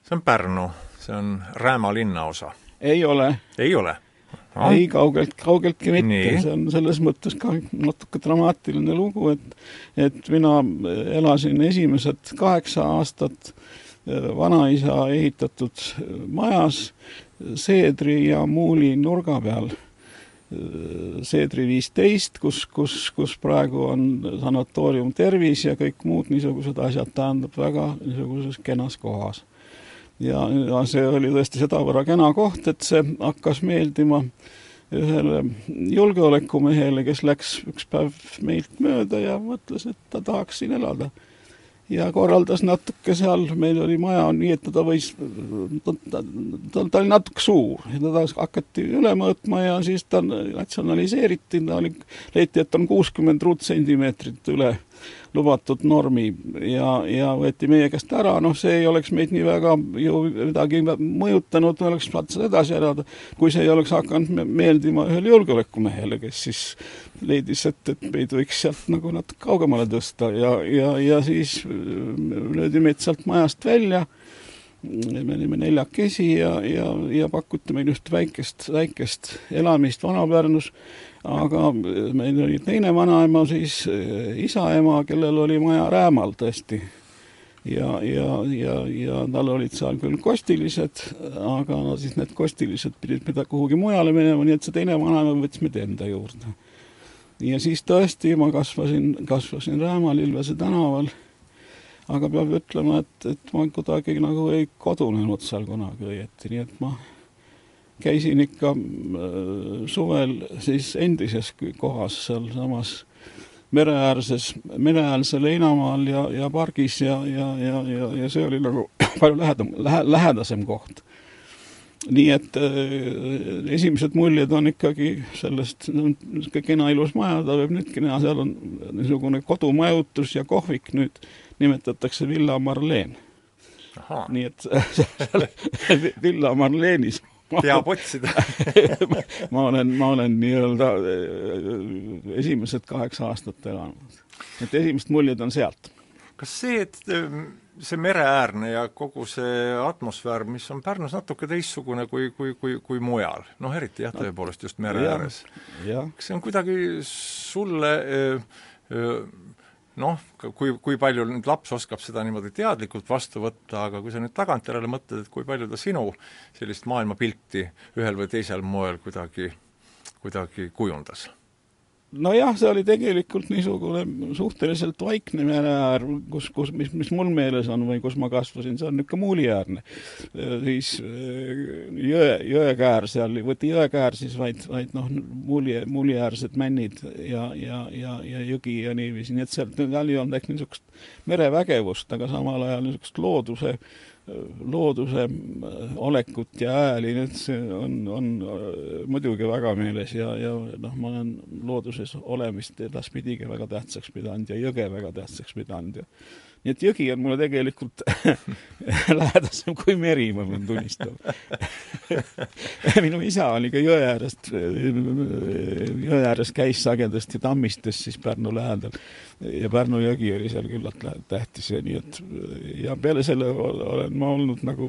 See on Pärnu, see on Rääma linnaosa. Ei ole. Ei ole? No. Ei, kaugelt, kaugeltki mitte. Nii. See on selles mõttes ka natuke dramaatiline lugu, et, et mina elasin esimesed kaheksa aastat vanaisa ehitatud majas Seedri ja Muuli nurga peal. Seedri viisteist, kus, kus, kus praegu on sanatoorium Tervis ja kõik muud niisugused asjad, tähendab väga niisuguses kenas kohas. Ja, ja see oli tõesti sedavõrra kena koht, et see hakkas meeldima ühele julgeolekumehele, kes läks üks päev meilt mööda ja mõtles, et ta tahaks siin elada. Ja korraldas natuke seal, meil oli maja nii, et ta võis, ta, ta, ta, ta oli natuke suur ja ta hakati üle mõõtma ja siis ta natsionaliseeriti, ta oli, leiti, et on kuuskümmend ruutsentimeetrit üle lubatud normi ja, ja võeti meie käest ära, noh see ei oleks meid nii väga ju midagi mõjutanud, oleks saanud edasi elada, kui see ei oleks hakanud meeldima ühele julgeolekumehele, kes siis leidis, et, et meid võiks sealt nagu natuke kaugemale tõsta ja, ja, ja siis löödi meid sealt majast välja, me olime neljakesi ja, ja, ja pakuti meil just väikest, väikest elamist Vana-Pärnus, aga meil oli teine vanaema, siis isaema, kellel oli maja Räämal tõesti. Ja, ja, ja, ja tal olid seal küll kostilised, aga no, siis need kostilised pidid mida kuhugi mujale minema, nii et see teine vanaema võttis meid enda juurde. Ja siis tõesti ma kasvasin, kasvasin Räämal Ilvese tänaval, aga peab ütlema, et, et ma kuidagi nagu ei kodunenud seal kunagi õieti, nii et ma käisin ikka suvel siis endises kohas seal samas mereäärses, mereäärsel Heinamaal ja, ja pargis ja, ja, ja, ja, ja see oli nagu palju lähedam, lähe, lähedasem koht. Nii et äh, esimesed muljed on ikkagi sellest kena ilus maja, ta võib nüüdki näha, seal on niisugune kodumajutus ja kohvik nüüd nimetatakse Villa Marleen. Aha. Nii et Villa Marleenis peab otsida. ma olen, ma olen nii-öelda esimesed kaheksa aastat elanud. Et esimesed muljed on sealt. Kas see, et see mereäärne ja kogu see atmosfäär, mis on Pärnus natuke teissugune kui, kui, kui, kui mujal, noh eriti jah, tõepoolest just mere ääres. Kas see on kuidagi sulle noh, kui, kui palju nüüd laps oskab seda niimoodi teadlikult vastu võtta, aga kui sa nüüd tagantjärele mõtled, et kui palju ta sinu sellist maailmapilti ühel või teisel moel kuidagi, kuidagi kujundas? No jah, see oli tegelikult niisugune suhteliselt vaikne mereäär, kus, kus, mis, mis mul meeles on või kus ma kasvasin, see on niisugune muuliäärne. Siis jõe, jõekäär seal, võti jõekäär siis vaid, vaid noh, muuli, muuliäärsed männid ja, ja, ja, ja jõgi ja niiviisi, nii et sealt oli on ehk niisugust merevägevust, aga samal ajal niisugust looduse looduse olekut ja ääli, need see on, on muidugi väga meeles ja, ja noh, ma olen looduses olemist edaspidigi väga tähtsaks pidanud ja jõge väga tähtsaks pidanud ja nii et jõgi on mulle tegelikult lähedasem kui meri, ma võin tunnistada. Minu isa oli ka jõe äärest, jõe ääres käis sagedasti Tammistes siis Pärnu lähedal ja Pärnu jõgi oli seal küllalt tähtis ja nii et ja peale selle olen ma olnud nagu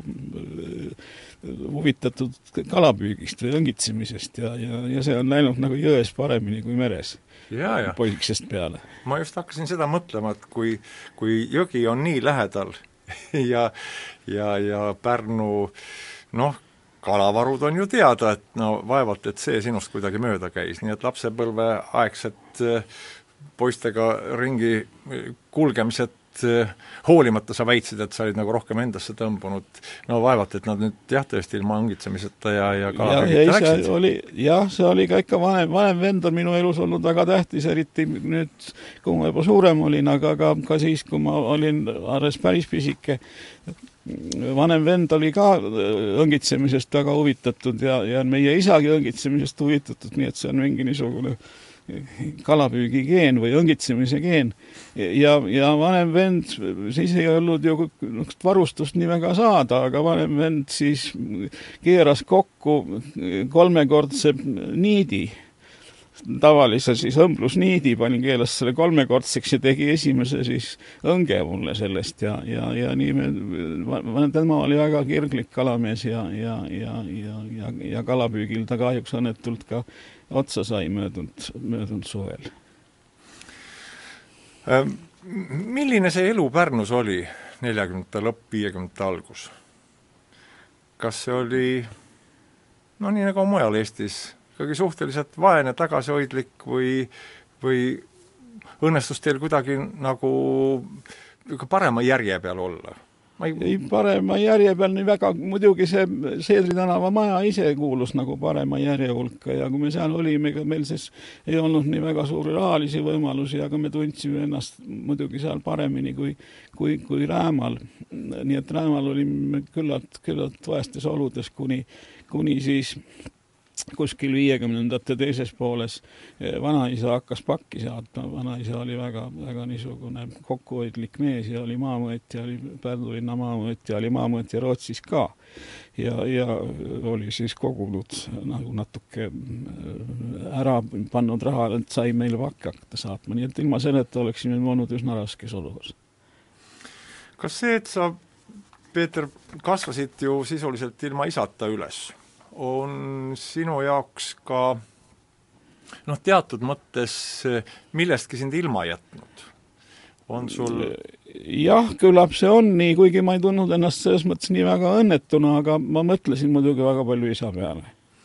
huvitatud kalapüügist või õngitsemisest ja, ja, ja see on läinud nagu jões paremini kui meres. Ja, ja. Poiksest peale. Ma just hakkasin seda mõtlema, et kui, kui jõgi on nii lähedal ja, ja, ja Pärnu, noh, kalavarud on ju teada, et no vaevalt, et see sinust kuidagi mööda käis, nii et lapsepõlve aegset poistega ringi kulgemised hoolimata sa väitsid, et sa olid nagu rohkem endasse tõmbunud, no vaevalt, et nad nüüd jah, tõesti ilma õngitsemiseta ja, ja kalapüügita läksid. Oli, jah, see oli ka ikka vanem, vanem vend on minu elus olnud väga tähtis, eriti nüüd, kui ma juba suurem olin, aga ka, ka siis, kui ma olin alles päris pisike. Vanem vend oli ka õngitsemisest väga huvitatud ja, ja meie isagi õngitsemisest huvitatud, nii et see on mingi niisugune kalapüügi geen või õngitsemise geen ja, ja vanem vend siis ei olnud ju varustust nii väga saada, aga vanem vend siis keeras kokku kolmekordse niidi tavalise siis õmblusniidi, panin keelas selle kolmekordseks ja tegi esimese siis õnge mulle sellest ja, ja, ja nii me, tema oli väga kirglik kalamees ja, ja, ja, ja, ja, ja kalapüügil ta kahjuks õnnetult ka otsa sai möödunud, möödunud suvel. Milline see elu Pärnus oli neljakümnendate lõpp, viiekümnendate algus? Kas see oli, no nii nagu mujal Eestis, ikkagi suhteliselt vaene, tagasihoidlik või, või õnnestus teil kuidagi nagu parema järje peal olla? Ma ei... ei parema järje peal nii väga, muidugi see Seedri tänava maja ise kuulus nagu parema järje hulka ja kui me seal olime, ega meil siis ei olnud nii väga suuri rahalisi võimalusi, aga me tundsime ennast muidugi seal paremini kui, kui, kui Räämal. Nii et Räämal olime küllalt, küllalt vaestes oludes, kuni, kuni siis kuskil viiekümnendate teises pooles vanaisa hakkas pakki saatma. Vanaisa oli väga, väga niisugune kokkuhoidlik mees ja oli maamõõtja, oli Pärnu linna maamõõtja, oli maamõõtja Rootsis ka. Ja, ja oli siis kogunud nagu natuke ära pannud raha, et sai meile pakke hakata saatma. Nii et ilma selleta oleksime olnud üsna raskes olukorras. Kas see, et sa, Peeter, kasvasid ju sisuliselt ilma isata üles, on sinu jaoks ka noh, teatud mõttes millestki sind ilma jätnud? On sul... Jah, küllap see on nii, kuigi ma ei tundnud ennast selles mõttes nii väga õnnetuna, aga ma mõtlesin muidugi väga palju isa peale.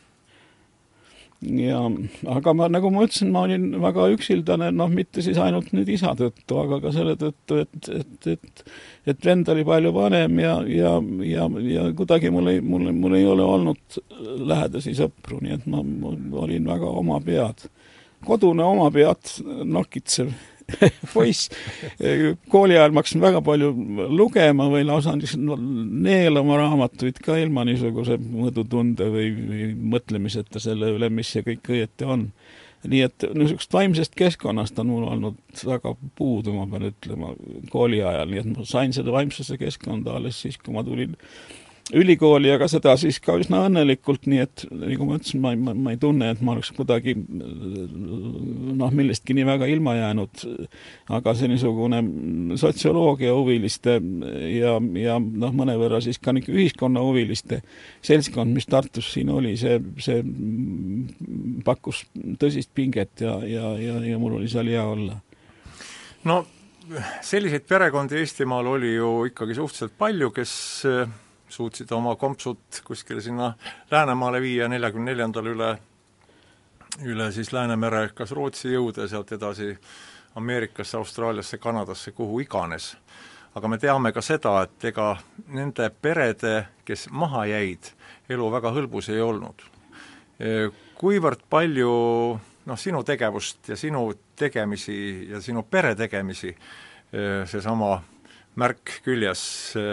Ja, aga ma, nagu ma ütlesin, ma olin väga üksildane, noh, mitte siis ainult nüüd isa tõttu, aga ka selle tõttu, et, et, et, et vend oli palju vanem ja, ja, ja, ja kuidagi mul ei, mul, mul ei ole olnud lähedasi sõpru, nii et ma, ma olin väga oma pead. Kodune oma pead nokitsev poiss. Kooli ajal ma hakkasin väga palju lugema või lausa neelama raamatuid ka ilma niisuguse mõõdutunde või, või mõtlemiseta selle üle, mis see kõik õieti on. Nii et niisugust vaimsest keskkonnast on mul olnud väga puudu, ma pean ütlema, kooli ajal. Nii et ma sain seda vaimsesse keskkonda alles siis, kui ma tulin ülikooli, aga seda siis ka üsna õnnelikult, nii et nagu ma ütlesin, ma, ma, ma ei tunne, et ma oleks kuidagi noh, millestki nii väga ilma jäänud, aga see niisugune sotsioloogia huviliste ja, ja noh, mõnevõrra siis ka ühiskonna huviliste seltskond, mis Tartus siin oli, see, see pakkus tõsist pinget ja, ja, ja, ja mul oli seal hea olla. No selliseid perekondi Eestimaal oli ju ikkagi suhteliselt palju, kes suutsid oma kompsud kuskile sinna Läänemaale viia neljakümne neljandal üle, üle siis Läänemere kas Rootsi jõuda ja sealt edasi Ameerikasse, Austraaliasse, Kanadasse, kuhu iganes. Aga me teame ka seda, et ega nende perede, kes maha jäid, elu väga hõlbus ei olnud. Kuivõrd palju noh, sinu tegevust ja sinu tegemisi ja sinu pere tegemisi see sama märk küljes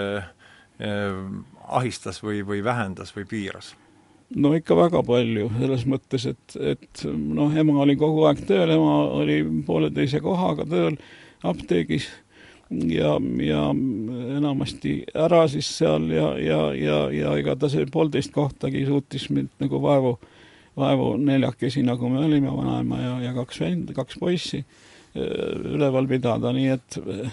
ahistas või, või vähendas või piiras? No ikka väga palju, selles mõttes, et, et noh, ema oli kogu aeg tööl, ema oli pooleteise kohaga tööl apteegis ja, ja enamasti ära siis seal ja, ja, ja, ja ega ta see poolteist kohtagi suutis mind nagu vaevu, vaevu neljakesi, nagu me olime, vanaema ja, ja kaks vend, kaks poissi üleval pidada, nii et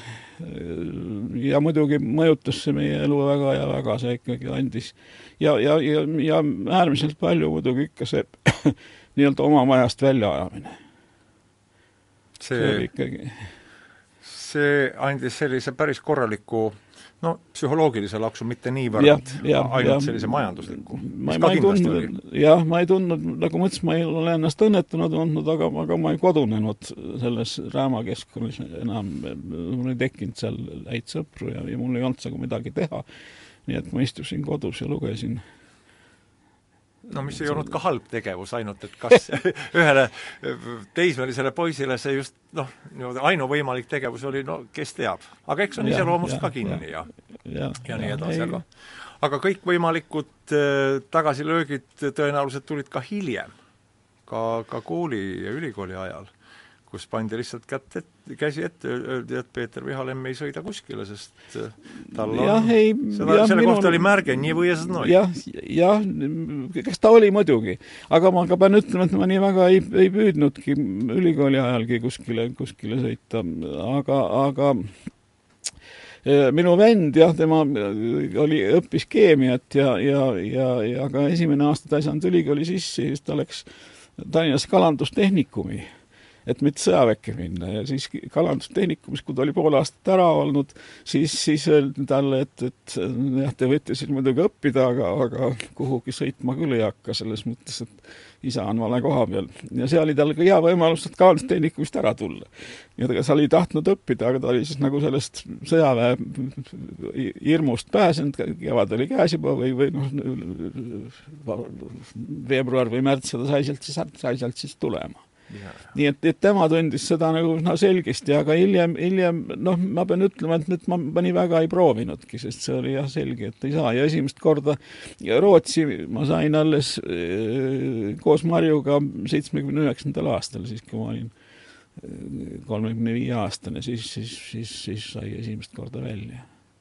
ja muidugi mõjutas see meie elu väga ja väga see ikkagi andis ja, ja, ja, ja äärmiselt palju muidugi ikka see nii-öelda oma majast välja ajamine. See, see oli ikkagi see andis sellise päris korraliku no psühholoogilise laksu, mitte niivõrd ja, ja, ainult ja, sellise majandusliku. Ma, ma, ei tundnud, jah, ma ei tundnud, nagu mõtlesin, ma ei ole ennast õnnetunud olnud, aga, aga ma ei kodunenud selles raamakeskkonnas enam. Mul ei tekkinud seal häid sõpru ja, ja mul ei olnud saga midagi teha. Nii et ma istusin kodus ja lugesin. No mis ei olnud ka halb tegevus, ainult et kas ühele teismelisele poisile see just noh, ainuvõimalik tegevus oli, no kes teab. Aga eks on ise loomust ka kinni ja, ja, ja, ja nii edasi. Aga, aga kõik võimalikud äh, tagasilöögid tõenäoliselt tulid ka hiljem, ka, ka kooli ja ülikooli ajal, kus pandi lihtsalt kätt et, käsi ette, öeldi, et Peeter Vihalemm ei sõida kuskile, sest tal on, jah, ei, seda, jah, selle minul, kohta oli märge, nii või ja seda jah, jah, kas ta oli muidugi, aga ma ka pean ütlema, et ma nii väga ei, ei püüdnudki ülikooli ajalgi kuskile, kuskile sõita, aga, aga minu vend, jah, tema oli, õppis keemiat ja, ja, ja, ja ka esimene aasta ta ei saanud ülikooli sisse, siis ta läks Tallinnas kalandustehnikumi, et mitte sõjaväkke minna ja siis kalandustehnikumis, kui ta oli pool aastat ära olnud, siis, siis öeldi talle, et, et jah, te võite siis muidugi õppida, aga, aga kuhugi sõitma küll ei hakka, selles mõttes, et isa on vale koha peal. Ja see oli tal ka hea võimalus, et kalandustehnikumist ära tulla. Ja ta oli tahtnud õppida, aga ta oli siis nagu sellest sõjaväe hirmust pääsenud, kevad oli käes juba või, või noh, veebruar või märts, ja ta sai sealt siis, sai sealt siis tulema. Ja. Nii et, et tema tundis seda nagu no, selgesti, aga hiljem, hiljem noh, ma pean ütlema, et nüüd ma, ma nii väga ei proovinudki, sest see oli jah selge, et ei saa. Ja esimest korda Rootsi ma sain alles äh, koos Marjuga seitsmekümne üheksandal aastal, siis kui ma olin kolmekümne viie aastane, siis, siis, siis, siis sai esimest korda välja.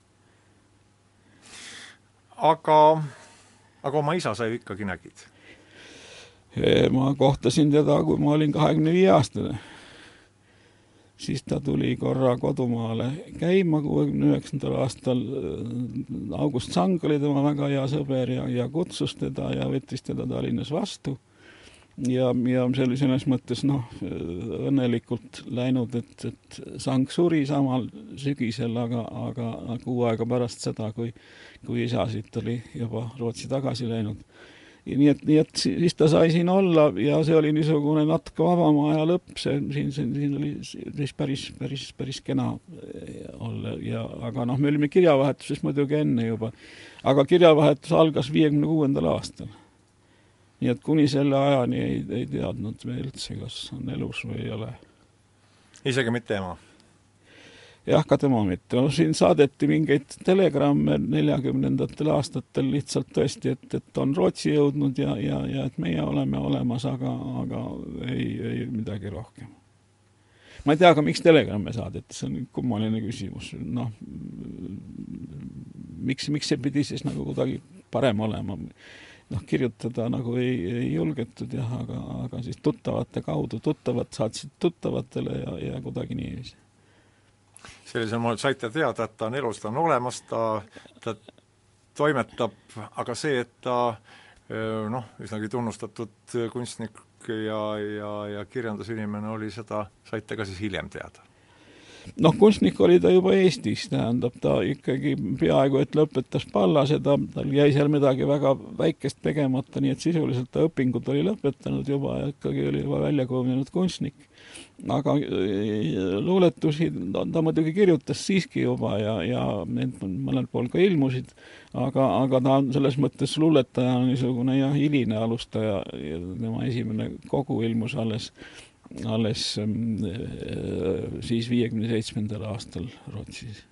Aga, aga oma isa sa ju ikkagi nägid? Ma kohtasin teda, kui ma olin kahekümne viie aastane. Siis ta tuli korra kodumaale käima kuuekümne üheksandal aastal. August Sang oli tema väga hea sõber ja, ja kutsus teda ja võttis teda Tallinnas vastu. Ja, ja see oli selles mõttes noh, õnnelikult läinud, et, et Sang suri samal sügisel, aga, aga kuu aega pärast seda, kui, kui isa siit oli juba Rootsi tagasi läinud. Ja nii, et, nii et siis ta sai siin olla ja see oli niisugune natuke vabama aja lõpp, see, siin, siin, siin oli siis päris, päris, päris kena olla, ja, aga noh, me olime kirjavahetuses muidugi enne juba, aga kirjavahetus algas viiekümne kuuendal aastal. Nii et kuni selle ajani ei, ei teadnud me üldse, kas on elus või ei ole. Isegi mitte ema? Jah, ka tema mitte. No, siin saadeti mingeid telegramme neljakümnendatel aastatel lihtsalt tõesti, et, et on Rootsi jõudnud ja, ja, ja et meie oleme olemas, aga, aga ei, ei midagi rohkem. Ma ei tea, aga miks telegramme saadeti, see on kummaline küsimus. Noh, miks, miks see pidi siis nagu kuidagi parem olema? Noh, kirjutada nagu ei, ei julgetud, jah, aga, aga siis tuttavate kaudu, tuttavad saatsid tuttavatele ja, ja kuidagi niiviisi. Sellisel moel saite teada, et ta on elus, ta on olemas, ta, ta toimetab, aga see, et ta noh, üsnagi tunnustatud kunstnik ja, ja, ja kirjandusinimene oli, seda saite ka siis hiljem teada? Noh, kunstnik oli ta juba Eestis, tähendab, ta ikkagi peaaegu, et lõpetas Pallase, ta, tal jäi seal midagi väga väikest tegemata, nii et sisuliselt ta õpingud oli lõpetanud juba ja ikkagi oli juba välja kujunenud kunstnik. Aga luuletusi ta muidugi kirjutas siiski juba ja, ja need mõnel pool ka ilmusid, aga, aga ta on selles mõttes luuletaja niisugune jah, hiline alustaja ja tema esimene kogu ilmus alles alles siis viiekümne seitsmendal aastal Rootsis.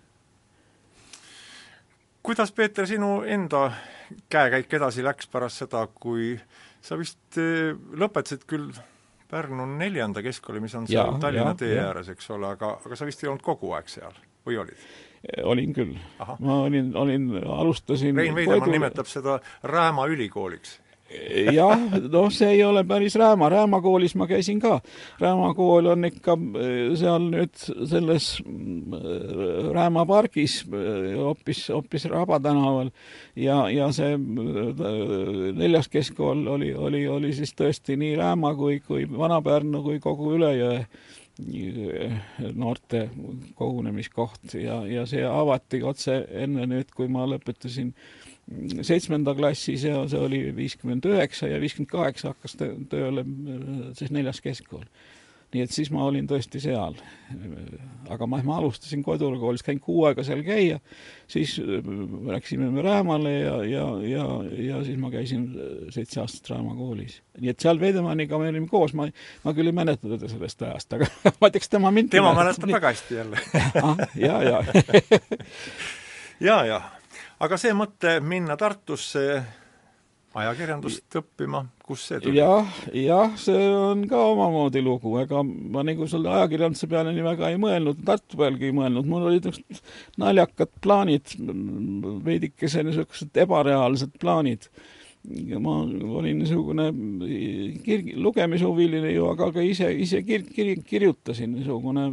Kuidas, Peeter, sinu enda käekäik edasi läks pärast seda, kui sa vist lõpetasid küll Pärnu neljanda keskkooli, mis on seal ja, Tallinna tee ääres, eks ole, aga, aga sa vist ei olnud kogu aeg seal, või olid? Olin küll. Aha. Ma olin, olin, alustasin... Rein Veidemann kodu... nimetab seda Rääma ülikooliks. Jah, noh, see ei ole päris Rääma. Rääma koolis ma käisin ka. Rääma kool on ikka seal nüüd selles Rääma pargis hoopis, hoopis Raba tänaval ja, ja see neljas keskkool oli, oli, oli siis tõesti nii Rääma kui, kui Vana-Pärnu kui kogu Ülejõe noorte kogunemiskoht ja, ja see avati otse enne nüüd, kui ma lõpetasin seitsmenda klassi, see, see oli viiskümmend üheksa ja viiskümmend kaheksa hakkas tööle siis neljas keskkool. Nii et siis ma olin tõesti seal. Aga ma, ma alustasin kodulkoolis, käin kuu aega seal käia, siis läksime me Räämale ja, ja, ja, ja siis ma käisin seitse aastat Rääma koolis. Nii et seal Veidemanniga me olime koos, ma, ma küll ei mäleta teda sellest ajast, aga ma teeks tema mind... Tema mäletab väga hästi jälle. ah, ja, ja. ja, ja. Aga see mõte minna Tartusse ajakirjandust õppima, kus see tuli? jah, jah, see on ka omamoodi lugu, ega ma nagu selle ajakirjanduse peale nii väga ei mõelnud, Tartu pealgi ei mõelnud, mul olid naljakad plaanid, veidikese niisugused ebareaalsed plaanid. Ma olin niisugune kir- lugemishuviline ju, aga ka ise, ise kir- kir- kirjutasin niisugune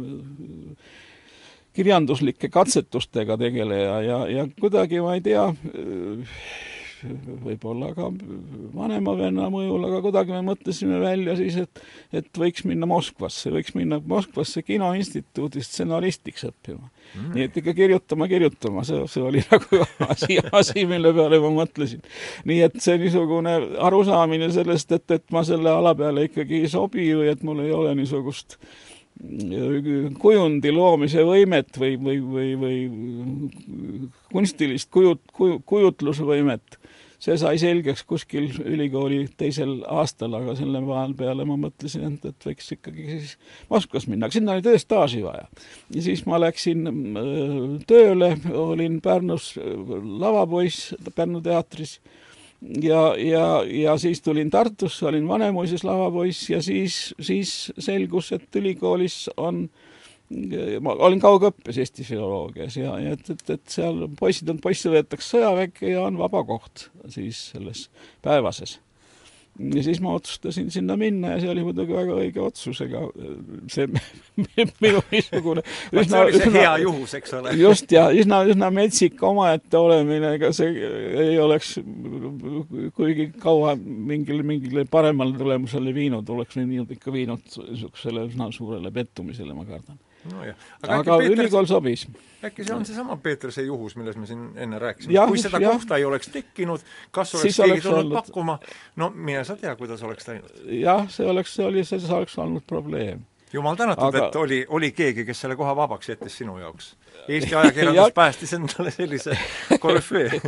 kirjanduslike katsetustega tegeleja ja, ja kuidagi ma ei tea, võib-olla ka vanema venna mõjul, aga kuidagi me mõtlesime välja siis, et, et võiks minna Moskvasse, võiks minna Moskvasse kinoinstituudi stsenaristiks õppima. Mm. Nii et ikka kirjutama, kirjutama, see, see oli nagu asi, asi, mille peale ma mõtlesin. Nii et see niisugune arusaamine sellest, et, et ma selle ala peale ikkagi ei sobi või et mul ei ole niisugust kujundi loomise võimet või, või, või, või kunstilist kujut, kuju, kujutlusvõimet. See sai selgeks kuskil ülikooli teisel aastal, aga selle peale ma mõtlesin, et, et võiks ikkagi siis Moskvas minna. Sinna oli tööstaaži vaja. Ja siis ma läksin tööle, olin Pärnus lavapoiss Pärnu teatris. Ja, ja, ja siis tulin Tartusse, olin Vanemuises lavapoiss ja siis, siis selgus, et ülikoolis on, ma olin kaugõppes Eesti filoloogias ja, ja et, et, et seal poisid on, poisse võetakse sõjaväkke ja on vaba koht siis selles päevases. Ja siis ma otsustasin sinna minna ja see oli muidugi väga õige otsus, ega see minu niisugune üsna, see oli see üsna, hea juhus, eks ole. Just, ja üsna, üsna metsik omaette olemine, ega see ei oleks kuigi kaua mingile, mingile paremale tulemusele viinud, oleks viinud ikka viinud niisugusele üsna suurele pettumisele, ma kardan. No jah. Aga, aga Peeter, ülikool sobis. Äkki see on see sama Peeter see juhus, milles me siin enne rääkisime. Ja, kui seda ja. kohta ei oleks tekkinud, kas oleks siis keegi tulnud olnud... pakkuma, no mine sa tea, kuidas oleks läinud. Jah, see oleks, see oli, see oleks olnud probleem. Jumal tänatud, aga... et oli, oli keegi, kes selle koha vabaks jättis sinu jaoks. Eesti ajakirjandus ja... päästis endale sellise korüfee.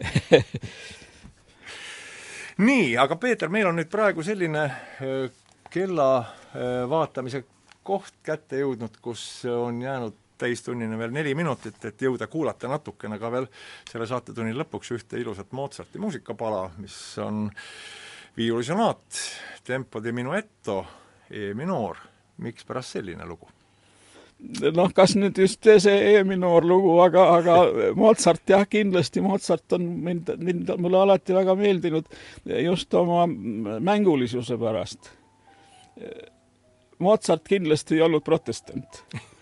Nii, aga Peeter, meil on nüüd praegu selline kella vaatamise koht kätte jõudnud, kus on jäänud täistunnine veel neli minutit, et jõuda kuulata natukene ka veel selle saatetunni lõpuks ühte ilusat Mozarti muusikapala, mis on viiulisonaat, Tempo di minuetto, E-minoor. Miks pärast selline lugu? Noh, kas nüüd just see E-minoor lugu, aga, aga Mozart, jah, kindlasti Mozart on mind, mind mulle alati väga meeldinud just oma mängulisuse pärast. Mozart kindlasti ei olnud protestant.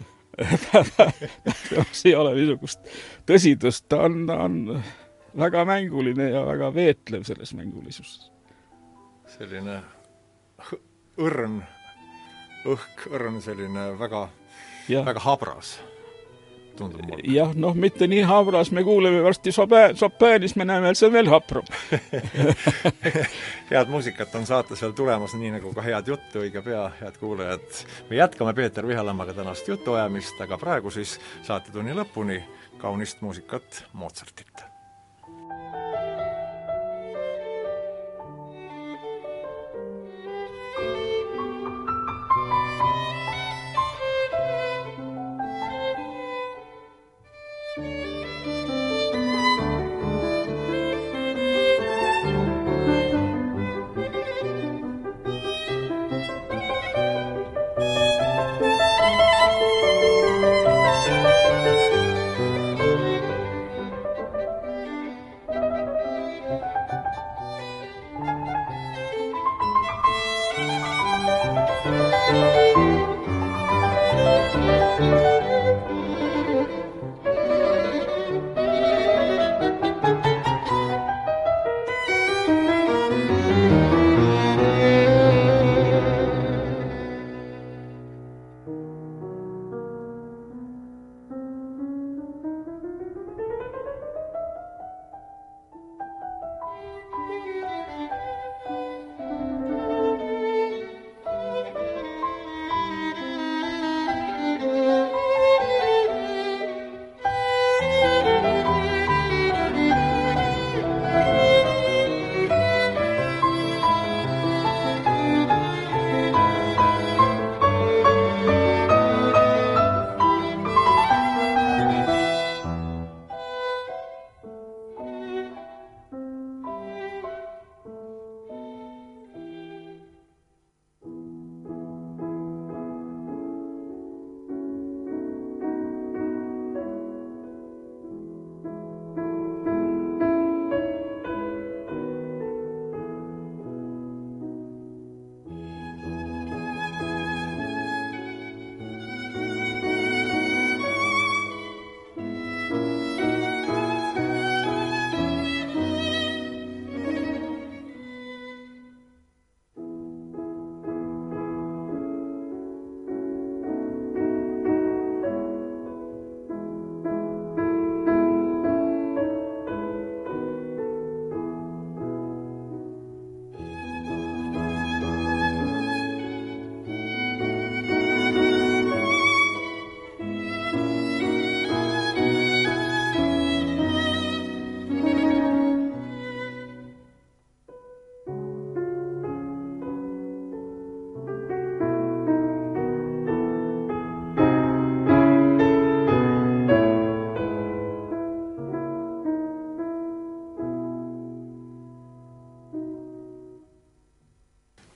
See ei ole niisugust tõsidust, ta on, on väga mänguline ja väga veetlev selles mängulisuses. Selline õrn, õhk, õrn, selline väga, väga habras. Jah, noh, mitte nii habras, me kuuleme varsti Chopin'is, me näeme, et see on veel hapram. Head muusikat on saates veel tulemas, nii nagu ka head juttu õige pea, head kuulajad. Me jätkame Peeter Vihalammaga tänast jutuajamist, aga praegu siis saatetunni lõpuni kaunist muusikat Mozartit.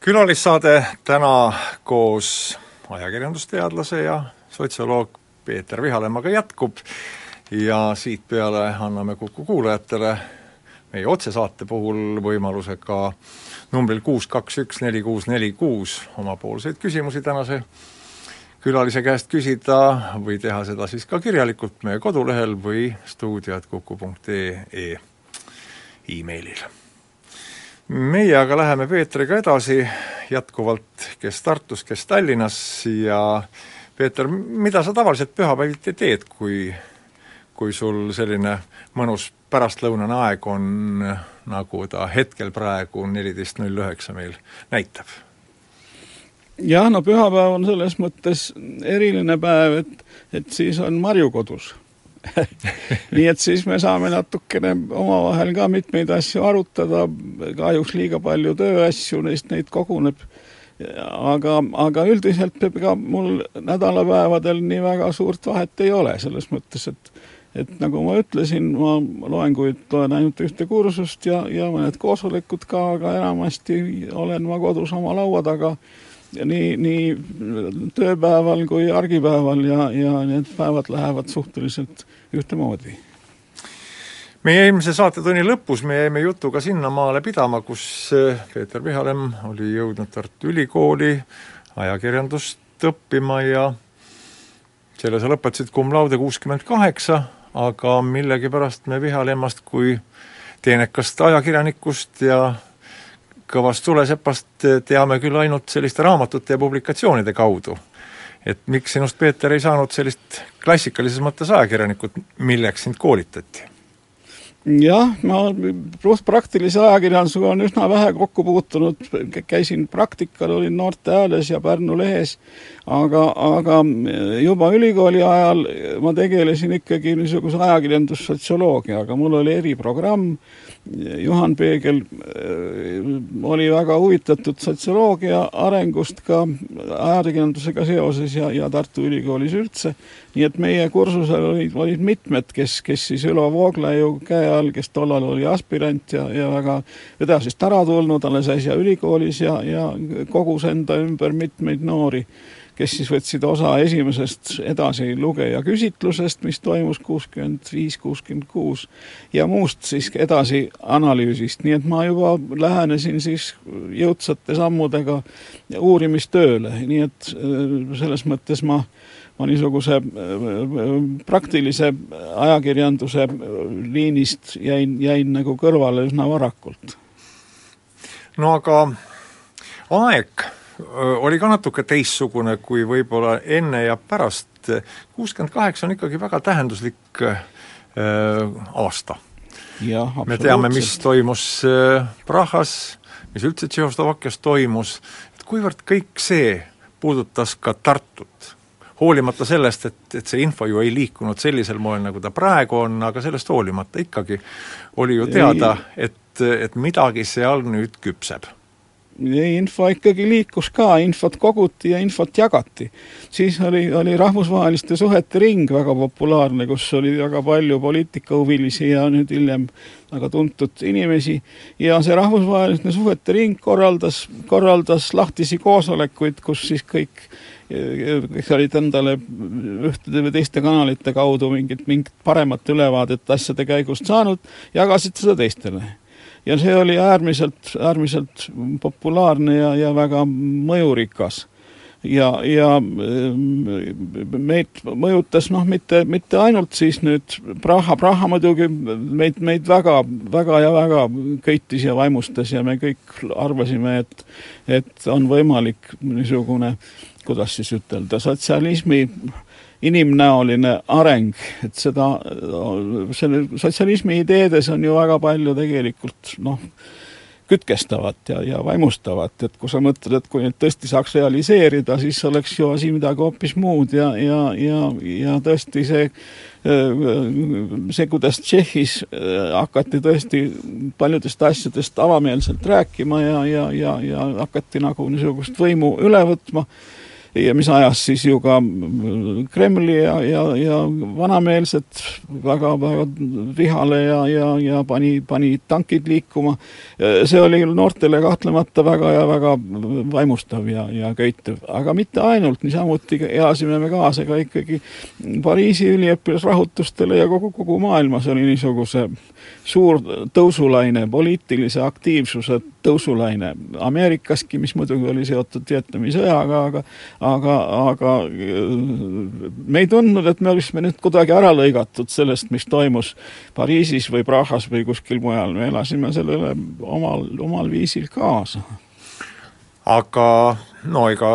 Külalissaade täna koos ajakirjandusteadlase ja sotsioloog Peeter Vihalemmaga jätkub ja siit peale anname Kuku kuulajatele meie otsesaate puhul võimaluse ka numbril kuus kaks üks neli kuus neli kuus omapoolseid küsimusi tänase külalise käest küsida või teha seda siis ka kirjalikult meie kodulehel või stuudiot kuku punkt ee e-mailil. Meie aga läheme Peetriga edasi, jätkuvalt kes Tartus, kes Tallinnas ja Peeter, mida sa tavaliselt pühapäeviti teed, kui, kui sul selline mõnus pärastlõunane aeg on, nagu ta hetkel praegu neliteist null üheksa meil näitab? Jah, no pühapäev on selles mõttes eriline päev, et, et siis on Marju kodus. Nii et siis me saame natukene omavahel ka mitmeid asju arutada, kahjuks liiga palju tööasju, neist neid koguneb. Aga, aga üldiselt ka mul nädalapäevadel nii väga suurt vahet ei ole, selles mõttes, et, et nagu ma ütlesin, ma loenguid loen ainult ühte kursust ja, ja mõned koosolekud ka, aga enamasti olen ma kodus oma laua taga nii, nii tööpäeval kui argipäeval ja, ja need päevad lähevad suhteliselt ühtemoodi. Meie eelmise saatetunni lõpus me jäime jutuga sinna maale pidama, kus Peeter Vihalemm oli jõudnud Tartu Ülikooli ajakirjandust õppima ja selle sa lõpetasid cum laude kuuskümmend kaheksa, aga millegipärast me Vihalemmast kui teenekast ajakirjanikust ja kõvast sulesepast teame küll ainult selliste raamatute ja publikatsioonide kaudu. Et miks sinust, Peeter, ei saanud sellist klassikalises mõttes ajakirjanikut, milleks sind koolitati? Jah, ma praktilise ajakirjandusega on üsna vähe kokku puutunud, käisin praktikal, olin Noorte Hääles ja Pärnu Lehes, aga, aga juba ülikooli ajal ma tegelesin ikkagi niisuguse ajakirjandussotsioloogiaga, mul oli eriprogramm, Juhan Peegel oli väga huvitatud sotsioloogia arengust ka ajakirjandusega seoses ja, ja Tartu Ülikoolis üldse, nii et meie kursusel olid, olid mitmed, kes, kes siis Ülo Vooglaiu käe all, kes tollal oli aspirant ja, ja väga edasist ära tulnud, alles äsja ülikoolis ja, ja kogus enda ümber mitmeid noori, kes siis võtsid osa esimesest edasi lugeja küsitlusest, mis toimus kuuskümmend viis kuuskümmend kuus ja muust siis edasi analüüsist. Nii et ma juba lähenesin siis jõudsate sammudega uurimistööle. Nii et selles mõttes ma, ma niisuguse praktilise ajakirjanduse liinist jäin, jäin nagu kõrvale üsna varakult. No aga aeg oli ka natuke teissugune kui võib-olla enne ja pärast. kuuskümmend kaheksa on ikkagi väga tähenduslik äh, aasta. Ja, me teame, mis toimus äh, Prahas, mis üldse Tšehhoslovakkias toimus, et kuivõrd kõik see puudutas ka Tartut. Hoolimata sellest, et, et see info ju ei liikunud sellisel moel, nagu ta praegu on, aga sellest hoolimata ikkagi oli ju teada, et, et midagi seal nüüd küpseb. Info ikkagi liikus ka, infot koguti ja infot jagati. Siis oli, oli rahvusvaheliste suhete ring väga populaarne, kus oli väga palju poliitikahuvilisi ja nüüd hiljem väga tuntud inimesi. Ja see rahvusvaheliste suhete ring korraldas, korraldas lahtisi koosolekuid, kus siis kõik, kes olid endale ühtede või teiste kanalite kaudu mingit, mingit paremat ülevaadet asjade käigust saanud, jagasid seda teistele. Ja see oli äärmiselt, äärmiselt populaarne ja, ja väga mõjurikas. Ja, ja meid mõjutas, noh, mitte, mitte ainult siis nüüd Praha, Praha muidugi meid, meid väga, väga ja väga köitis ja vaimustas ja me kõik arvasime, et, et on võimalik niisugune, kuidas siis ütelda, sotsialismi inimnäoline areng, et seda, selle sotsialismi ideedes on ju väga palju tegelikult, noh, kütkestavat ja, ja vaimustavat, et kui sa mõtled, et kui need tõesti saaks realiseerida, siis oleks ju asi midagi hoopis muud ja, ja, ja, ja tõesti see, see, kuidas Tšehhis hakati tõesti paljudest asjadest avameelselt rääkima ja, ja, ja, ja hakati nagu niisugust võimu üle võtma. ja mis ajas siis ju ka Kremli ja, ja, ja vanameelset väga, väga vihale ja, ja, ja pani, pani tankid liikuma. See oli noortele kahtlemata väga ja väga vaimustav ja, ja köitev, aga mitte ainult, niisamuti elasime me kaasa ka ikkagi Pariisi üliõpilasrahutustele ja kogu, kogu maailmas oli niisuguse suur tõusulaine, poliitilise aktiivsuse tõusulaine Ameerikaski, mis muidugi oli seotud Vietnami sõjaga, aga, aga, aga me ei tundnud, et me olime nüüd kuidagi ära lõigatud sellest, mis toimus Pariisis või Prahas või kuskil mujal. Me elasime sellele omal, omal viisil kaasa. Aga no ega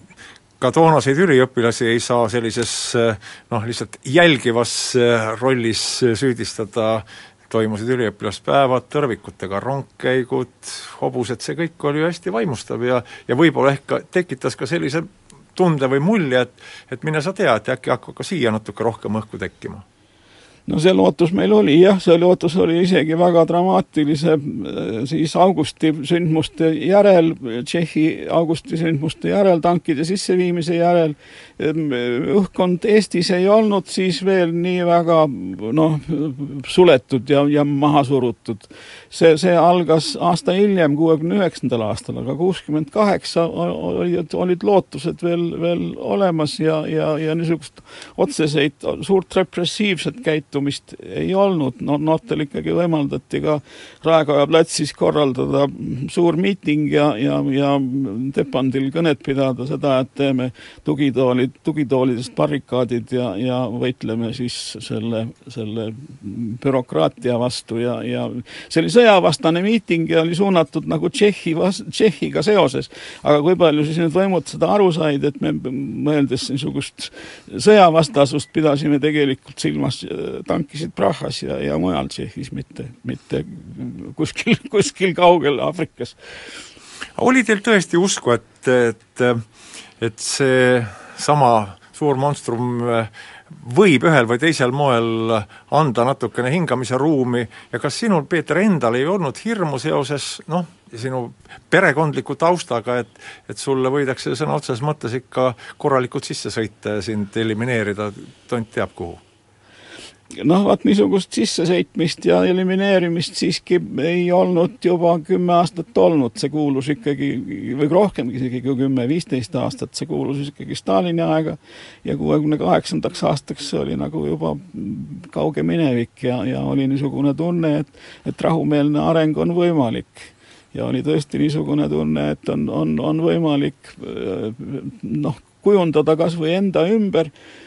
ka toonaseid üliõpilasi ei saa sellises noh, lihtsalt jälgivas rollis süüdistada. Toimusid üliõpilaspäevad, tõrvikutega rongkäigud, hobused, see kõik oli hästi vaimustav ja, ja võib-olla ehk tekitas ka sellise tunde või mulje, et, et mine sa tea, et äkki hakkab ka siia natuke rohkem õhku tekkima. No see lootus meil oli, jah, see lootus oli isegi väga dramaatilise siis augusti sündmuste järel, Tšehhi augusti sündmuste järel, tankide sisseviimise järel. Õhkkond Eestis ei olnud siis veel nii väga noh, suletud ja, ja maha surutud. See, see algas aasta hiljem, kuuekümne üheksandal aastal, aga kuuskümmend kaheksa olid, olid lootused veel, veel olemas ja, ja, ja niisugust otseseid suurt repressiivset käitumist ei olnud. No, noortel ikkagi võimaldati ka Raekoja platsis korraldada suur miiting ja, ja, ja Tepandil kõnet pidada seda, et teeme tugitoolid, tugitoolidest barrikaadid ja, ja võitleme siis selle, selle bürokraatia vastu ja, ja see oli sõjavastane miiting ja oli suunatud nagu Tšehhi, Tšehhiga seoses. Aga kui palju siis nüüd võimud seda aru said, et me mõeldes niisugust sõjavastasust pidasime tegelikult silmas tankisid Prahas ja, ja mujal Tšehhis, mitte, mitte kuskil, kuskil kaugel Afrikas. Oli teil tõesti usku, et, et, et see sama suur monstrum võib ühel või teisel moel anda natukene hingamise ruumi ja kas sinul, Peeter, endal ei olnud hirmu seoses noh, sinu perekondliku taustaga, et, et sulle võidakse sõna otseses mõttes ikka korralikult sisse sõita ja sind elimineerida, tont teab kuhu? Noh, vaat niisugust sissesõitmist ja elimineerimist siiski ei olnud juba kümme aastat olnud, see kuulus ikkagi, või rohkemgi isegi kui kümme, viisteist aastat, see kuulus ikkagi Stalini aega ja kuuekümne kaheksandaks aastaks see oli nagu juba kauge minevik ja, ja oli niisugune tunne, et, et rahumeelne areng on võimalik. Ja oli tõesti niisugune tunne, et on, on, on võimalik noh, kujundada kas või enda ümber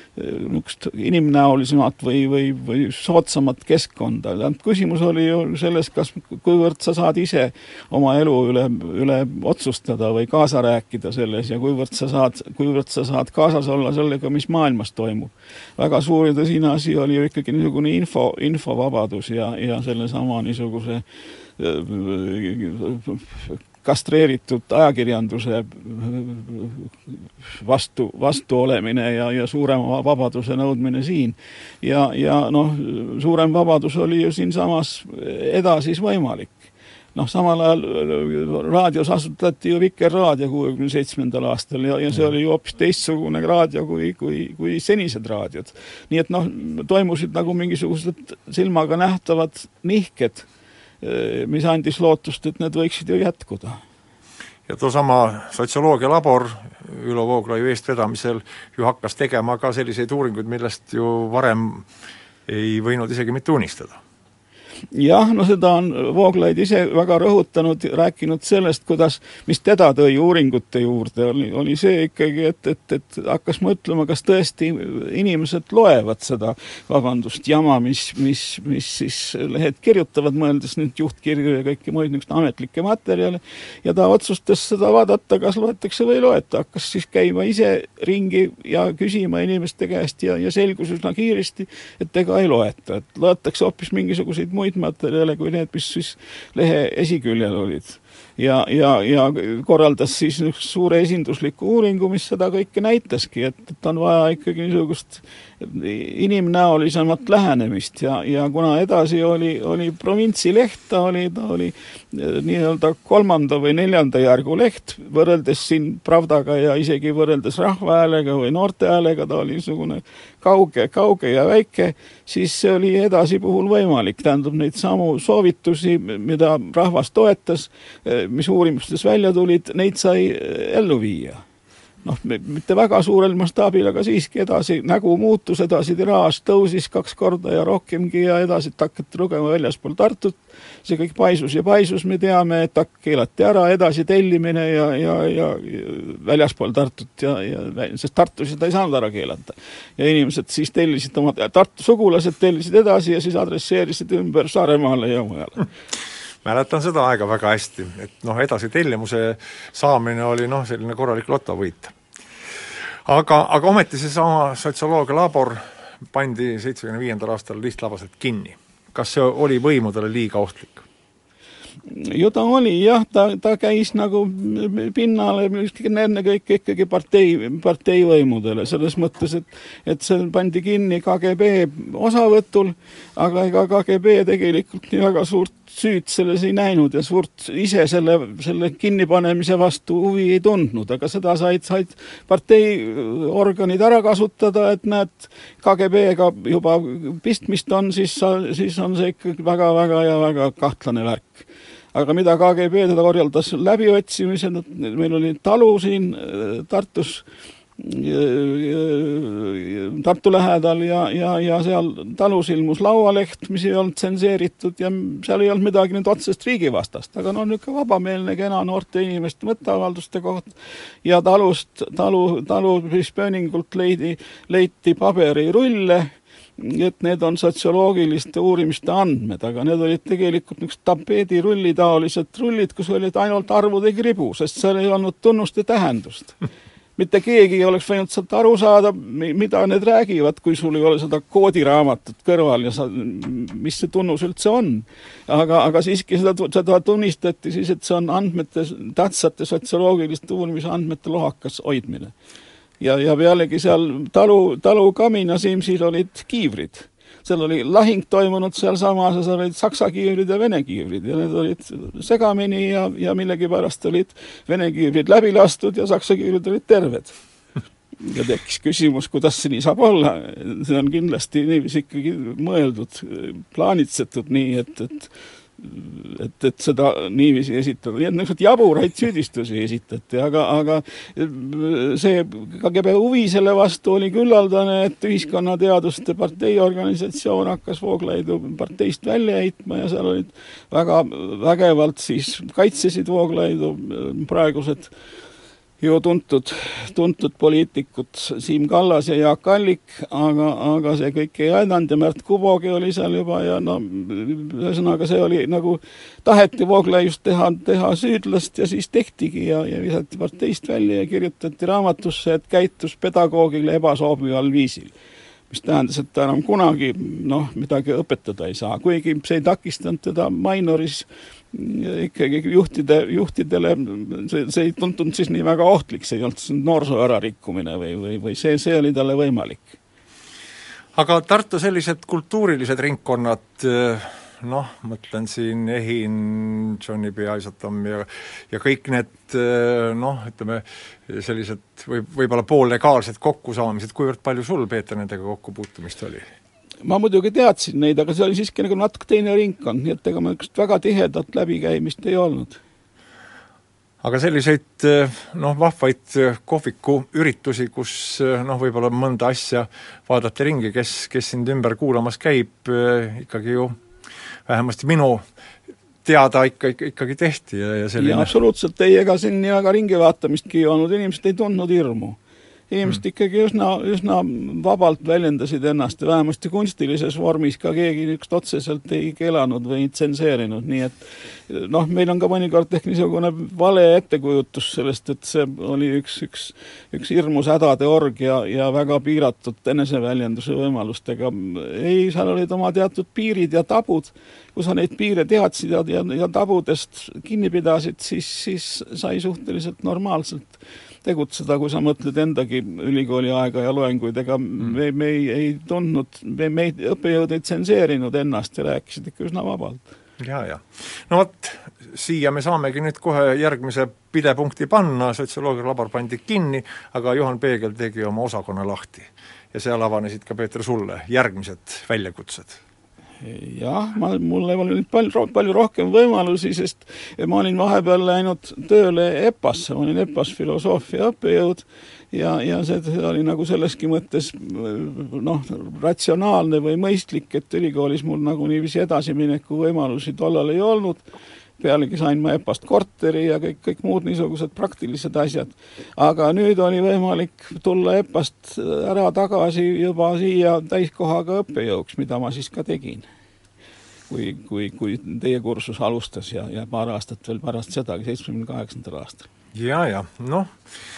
inimnäolisemat või, või, või soodsamat keskkonda. Küsimus oli ju selles, kas kuivõrd sa saad ise oma elu üle, üle otsustada või kaasa rääkida selles ja kuivõrd sa saad, kuivõrd sa saad kaasas olla sellega, mis maailmas toimub. Väga suur ja tõsine asi oli ju ikkagi niisugune info, infovabadus ja, ja selle sama niisuguse kastreeritud ajakirjanduse vastu, vastu olemine ja, ja suurema vabaduse nõudmine siin. Ja, ja noh, suurem vabadus oli ju siin samas edasis võimalik. Noh, samal ajal raadios asutati ju Vikerraadio kuuekümne seitsmendal aastal ja, ja see oli ju hoopis teistsugune raadio kui, kui, kui senised raadiod. Nii et noh, toimusid nagu mingisugused silmaga nähtavad nihked, mis andis lootust, et need võiksid ju jätkuda. Ja too sama sotsioloogia labor Ülo Vooglaiu eestvedamisel ju hakkas tegema ka selliseid uuringuid, millest ju varem ei võinud isegi mitte unistada. Jah, no seda on Vooglaid ise väga rõhutanud, rääkinud sellest, kuidas, mis teda tõi uuringute juurde, oli, oli see ikkagi, et, et, et hakkas mõtlema, kas tõesti inimesed loevad seda, vabandust, jama, mis, mis, mis siis lehed kirjutavad, mõeldes nüüd juhtkirju ja kõiki muid niisugust ametlikke materjale, ja ta otsustas seda vaadata, kas loetakse või ei loeta, hakkas siis käima ise ringi ja küsima inimeste käest ja, ja selgus üsna kiiresti, et ega ei loeta, et loetakse hoopis mingisuguseid muid materjale kui need, mis siis lehe esiküljel olid. ja, ja, ja korraldas siis suure esindusliku uuringu, mis seda kõike näitaski, et, et on vaja ikkagi niisugust inimnäolisemat lähenemist ja, ja kuna edasi oli, oli provintsileht, ta oli, ta oli nii-öelda kolmanda või neljanda järgu leht, võrreldes siin Pravdaga ja isegi võrreldes Rahvahäälega või Noortehäälega, ta oli niisugune kauge, kauge ja väike, siis see oli edasi puhul võimalik. Tähendab, neid samu soovitusi, mida rahvas toetas, mis uurimustes välja tulid, neid sai ellu viia. Noh, mitte väga suurel mastaabil, aga siiski edasi nägu muutus, edasi tiraaž tõusis kaks korda ja rohkemgi ja edasi hakati lugema väljaspool Tartut. See kõik paisus ja paisus, me teame, et keelati ära, edasi tellimine ja, ja, ja väljaspool Tartut, ja, ja, sest Tartu seda ei saanud ära keelata. Ja inimesed siis tellisid oma, Tartu sugulased tellisid edasi ja siis adresseerisid ümber Saaremaale ja mujale. Mäletan seda aega väga hästi, et noh, edasi tellimuse saamine oli noh, selline korralik lotovõit. Aga, aga ometi see sama sotsioloogia labor pandi seitsmekümne viiendal aastal lihtslabaselt kinni. Kas see oli võimudele liiga ohtlik? Ju ta oli, jah, ta, ta käis nagu pinnale enne kõik ikkagi partei, parteivõimudele, selles mõttes, et, et see pandi kinni K G B osavõtul, aga ega K G B tegelikult nii väga suurt süüd selles ei näinud ja suurt ise selle, selle kinnipanemise vastu huvi ei tundnud, aga seda said, said parteiorganid ära kasutada, et näed, K G B-ga juba pistmist on, siis, siis on see ikkagi väga, väga ja väga kahtlane värk. Aga mida K G B teda korjaldas läbiotsimised, meil oli talu siin Tartus, Tartu lähedal ja, ja, ja seal talus ilmus laualeht, mis ei olnud tsenseeritud ja seal ei olnud midagi nüüd otsest riigivastast, aga no niisugune vabameelne kena noorte inimeste mõtteavalduste koht ja talust, talu, talu pööningult leidi, leiti paberirulle, et need on sotsioloogiliste uurimiste andmed, aga need olid tegelikult üks tapeedirulli taolised rullid, kus olid ainult arvude kribu, sest seal ei olnud tunnuste tähendust. Mitte keegi ei oleks võinud sealt aru saada, mida need räägivad, kui sul ei ole seda koodiraamatut kõrval ja sa, mis see tunnus üldse on. Aga, aga siiski seda, seda tunnistati siis, et see on andmete, tähtsate sotsioloogiliste uurimise andmete lohakas hoidmine. Ja, ja pealegi seal talu, talu kamina Simsil olid kiivrid. Seal oli lahing toimunud seal samas, seal olid saksa kiivrid ja vene kiivrid ja need olid segamini ja, ja millegi pärast olid vene kiivrid läbi lastud ja saksa kiivrid olid terved. Ja tekkis küsimus, kuidas see nii saab olla. See on kindlasti niivis ikkagi mõeldud, plaanitsetud nii, et, et et, et seda niiviisi esitada. Nii et niisugused jaburaid süüdistusi esitati, aga, aga see K G B huvi selle vastu oli küllaldane, et ühiskonnateaduste parteiorganisatsioon hakkas Vooglaidu parteist välja heitma ja seal olid väga vägevalt siis kaitsesid Vooglaidu praegused ju tuntud, tuntud poliitikud Siim Kallas ja Jaak Allik, aga, aga see kõik ei aidanud ja Märt Kubogi oli seal juba ja no, ühesõnaga see oli nagu taheti Vooglaiust teha, teha süüdlast ja siis tehtigi ja, ja visati parteist välja ja kirjutati raamatusse, et käitus pedagoogile ebasoobival viisil. Mis tähendas, et ta enam kunagi noh, midagi õpetada ei saa, kuigi see ei takistanud teda Mainoris ikkagi juhtide, juhtidele, see, see ei tuntunud siis nii väga ohtlik, see ei olnud noorsoo ära rikkumine või, või, või see, see oli talle võimalik. Aga Tartu sellised kultuurilised ringkonnad, noh, mõtlen siin Ehin, Johnny B. Aisatom ja, ja kõik need, noh, ütleme, sellised või, võib-olla poollegaalsed kokkusaamised, kuivõrd palju sul, Peeter, nendega kokkupuutumist oli? Ma muidugi teadsin neid, aga see oli siiski nagu natuke teine ringkond, nii et ega ma väga tihedat läbikäimist ei olnud. Aga selliseid noh, vahvaid kohviku üritusi, kus noh, võib-olla mõnda asja vaadati ringi, kes, kes sind ümber kuulamas käib, ikkagi ju vähemasti minu teada ikka, ikka, ikkagi tehti. Ja, ja, selline... ja absoluutselt ei, ega siin nii väga ringi vaatamistki ei olnud, inimesed ei tundnud hirmu. inimesed hmm. ikkagi üsna, üsna vabalt väljendasid ennast ja vähemasti kunstilises vormis ka keegi üks otseselt ei keelanud või tsenseerinud, nii et noh, meil on ka mõnikord ehk niisugune vale ettekujutus sellest, et see oli üks, üks, üks hirmus hädade org ja, ja väga piiratud eneseväljenduse võimalustega. Ei, seal olid oma teatud piirid ja tabud, kui sa neid piire teadsid ja, ja, ja tabudest kinni pidasid, siis, siis sai suhteliselt normaalselt tegutseda, kui sa mõtled endagi ülikooli aega ja loenguid, ega mm. me, me ei, ei tundnud, me, me õppejõud ei tsenseerinud ennast ja rääkisid ikka üsna vabalt. Ja, ja. No vot, siia me saamegi nüüd kohe järgmise pidepunkti panna, sotsioloogia labor pandi kinni, aga Juhan Peegel tegi oma osakonna lahti ja seal avanesid ka, Peeter, sulle järgmised väljakutsed. Jah, ma, mulle oli palju, palju rohkem võimalusi, sest ma olin vahepeal läinud tööle E P A-sse, ma olin E P A-s filosoofia õppejõud ja, ja see oli nagu selleski mõttes noh, ratsionaalne või mõistlik, et ülikoolis mul nagu niiviisi edasimineku võimalusi tollal ei olnud. Pealegi sain ma E P A-st korteri ja kõik, kõik muud niisugused praktilised asjad. Aga nüüd oli võimalik tulla E P A-st ära tagasi juba siia täiskohaga õppejõuks, mida ma siis ka tegin. Kui, kui, kui teie kursus alustas ja, ja paar aastat veel pärast sedagi, seitsmekümne kaheksandal aastal. Ja, ja, noh,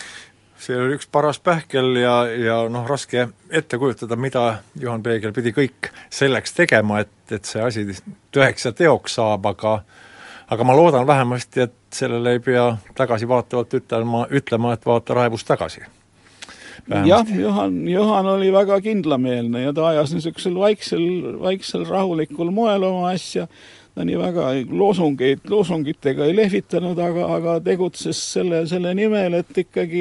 see oli üks paras pähkel ja, ja noh, raske ette kujutada, mida Juhan Peegel pidi kõik selleks tegema, et, et see asi tõeks ja teoks saab, aga aga ma loodan vähemasti, et sellele ei pea tagasi vaatavalt ütlema, ütlema et vaata raevus tagasi. Vähemasti. Jah, Johan, Johan oli väga kindlameelne ja ta ajas niisugusel vaiksel, vaiksel rahulikul moel oma asja. Ta nii väga loosungeid, loosungitega ei lehvitanud, aga, aga tegutses selle, selle nimel, et ikkagi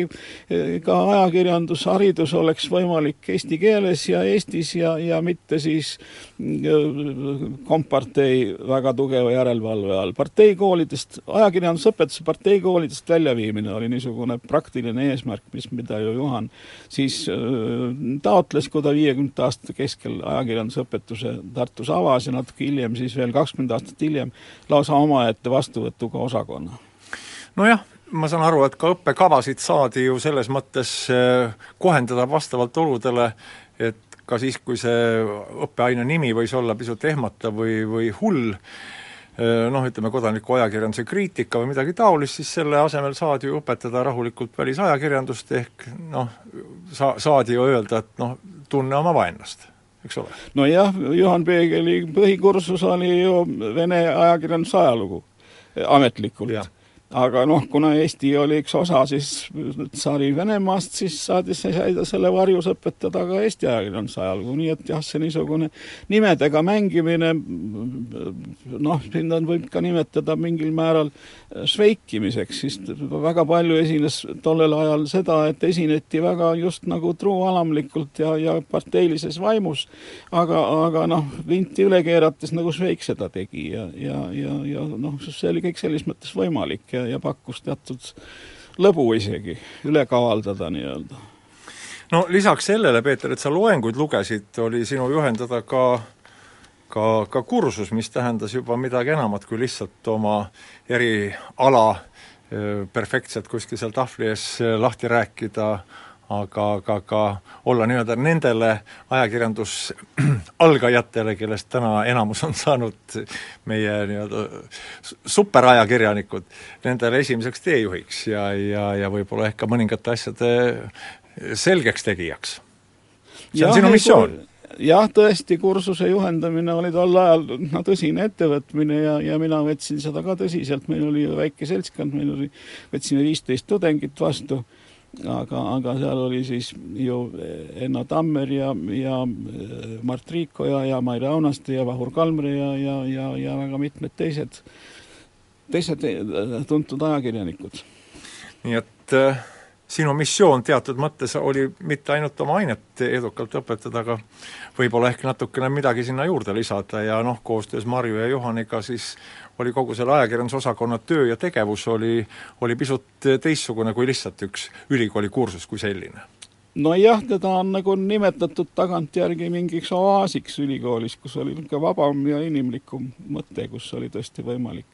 ka ajakirjandusharidus oleks võimalik eesti keeles ja Eestis ja, ja mitte siis kompartei väga tugeva järelevalve all. Parteikoolidest, ajakirjandusõpetuse parteikoolidest väljaviimine oli niisugune praktiline eesmärk, mis, mida ju Juhan siis taotles, kui ta viiekümnenda aasta keskel ajakirjandusõpetuse Tartus avas ja natuke hiljem siis veel kakskümmend aastat hiljem lausa omaette vastuvõtuga osakonna. Nojah, ma saan aru, et ka õppekavasid saadi ju selles mõttes kohendada vastavalt oludele, et ka siis, kui see õppeaine nimi võis olla pisut ehmata või, või hull, noh, ütleme kodaniku ajakirjanduse kriitika või midagi taolist, siis selle asemel saadi ju õpetada rahulikult välisajakirjandust ehk noh, sa, saadi ju öelda, et noh, tunne oma vaenlast. No jah, Juhan Peegeli põhikursus oli ju Vene ajakirjanduse ajalugu ametlikult. Ja. Aga noh, kuna Eesti oli üks osa siis tsaari Venemaast, siis saadis selle varjus õpetada ka Eesti ajakirjanduse ajalugu. Nii et jah, see niisugune nimedega mängimine, noh, siin võib ka nimetada mingil määral šveikimiseks, siis väga palju esines tollel ajal seda, et esineti väga just nagu truualamlikult ja, ja parteilises vaimus, aga, aga noh, vinti üle keerates nagu Šveik seda tegi ja, ja, ja, ja noh, see oli kõik selles mõttes võimalik ja, ja pakkus teatud lõbu isegi üle kavaldada nii-öelda. No lisaks sellele, Peeter, et sa loenguid lugesid, oli sinu juhendada ka Ka, ka kursus, mis tähendas juba midagi enamat kui lihtsalt oma eriala perfektselt kuskil seal tahvli ees lahti rääkida, aga ka, ka olla nii-öelda nendele ajakirjandus algajatele, kellest täna enamus on saanud meie nii-öelda superajakirjanikud, nendele esimeseks teejuhiks ja, ja, ja võib-olla ehk ka mõningate asjade selgeks tegijaks. See on ja, sinu missioon. Jah, tõesti, kursuse juhendamine oli tol ajal no, tõsine ettevõtmine ja, ja mina võtsin seda ka tõsiselt. Meil oli väike seltskond, meil oli, võtsime viisteist tudengit vastu, aga, aga seal oli siis ju Enno Tammer ja, ja Mart Riikoja ja Maire Aunaste ja Vahur Kalmre ja, ja, ja, ja väga mitmed teised, teised tuntud ajakirjanikud. Nii et äh... sinu missioon teatud mõttes oli mitte ainult oma ainet edukalt õpetada, aga võib-olla ehk natukene midagi sinna juurde lisada ja noh, koostöös Marju ja Juhaniga siis oli kogu selle ajakirjandusosakonna töö ja tegevus oli, oli pisut teistsugune kui lihtsalt üks ülikooli kursus kui selline. No jah, teda on nagu nimetatud tagantjärgi mingiks oaasiks ülikoolis, kus oli ka vabam ja inimlikum mõte, kus oli tõesti võimalik,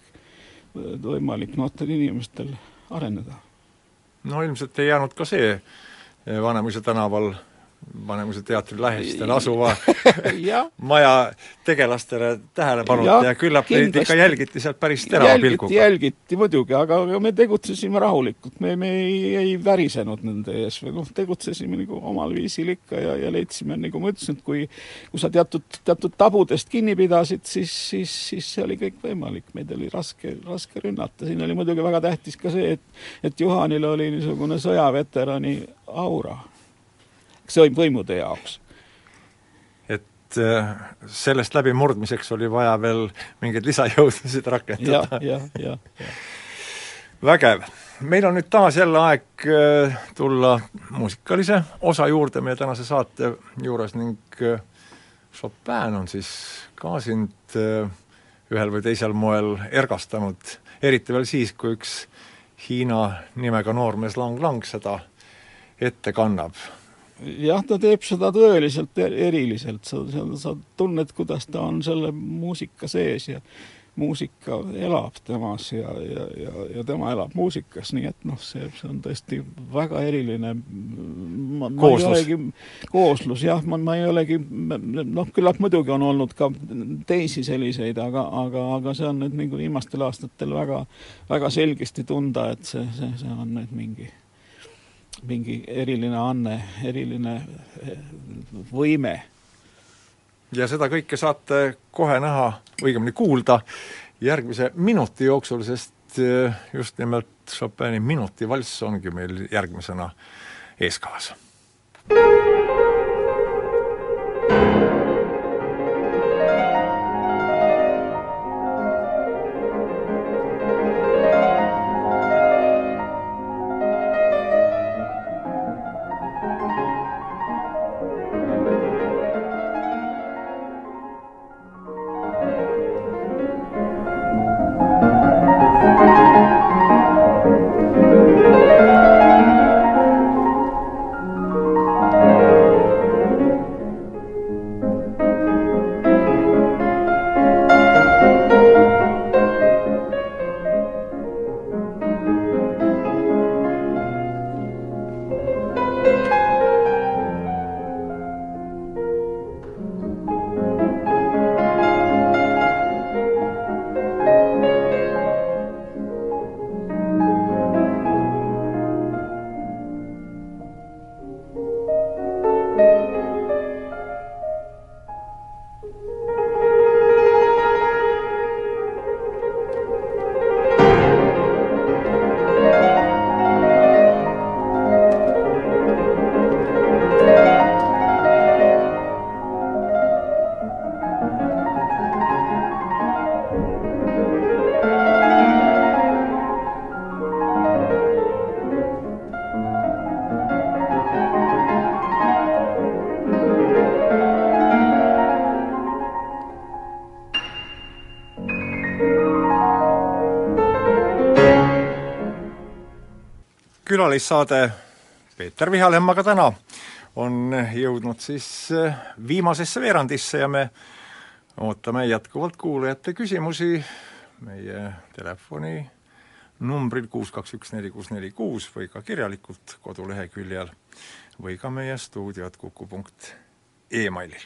võimalik noortel inimestel areneda. No ilmselt ei jäänud ka see Vanemuise tänaval Vanemuise teatri lähestel asuva maja tegelastele tähelepanu ja, ja küllap neid ikka jälgiti sealt päris terava pilguga. Jälgiti muidugi, aga me tegutsesime rahulikult, me, me ei, ei värisenud nende ees, no, tegutsesime nagu omal viisil ikka ja, ja leidsime, nagu ma ütlesin, et kui, kui sa teatud, teatud tabudest kinni pidasid, siis, siis, siis see oli kõik võimalik, meid oli raske, raske rünnata. Siin oli muidugi väga tähtis ka see, et, et Juhanil oli niisugune sõjaveterani aura. See oli võimude jaoks. Et sellest läbi murdmiseks oli vaja veel mingeid lisajõudusid rakendada. Ja, ja, ja, ja. Vägev. Meil on nüüd taas jälle aeg tulla muusikalise osa juurde meie tänase saate juures ning Chopin on siis ka sind ühel või teisel moel ergastanud, eriti veel siis, kui üks Hiina nimega noormees Lang Lang seda ette kannab. Jah, ta teeb seda tõeliselt eriliselt, sa, sa, sa tunned, kuidas ta on selle muusika sees ja muusika elab temas ja, ja, ja, ja tema elab muusikas, nii et noh, see, see on tõesti väga eriline ma, kooslus. Ma ei olegi, kooslus, jah, ma, ma ei olegi, noh, küllap muidugi on olnud ka teisi selliseid, aga, aga, aga see on nüüd mingi viimastel aastatel väga, väga selgesti tunda, et see, see, see on nüüd mingi mingi eriline anne, eriline võime. Ja seda kõike saate kohe näha, õigemini kuulda järgmise minuti jooksul, sest just nimelt Chopini minuti valss ongi meil järgmisena eeskavas. Külalissaade Peeter Vihalemmaga täna on jõudnud siis viimasesse veerandisse ja me ootame jätkuvalt kuulajate küsimusi meie telefoni numbril kuus kaks üks neli kuus neli kuus või ka kirjalikult koduleheküljel või ka meie stuudiot kuku punkt emailil.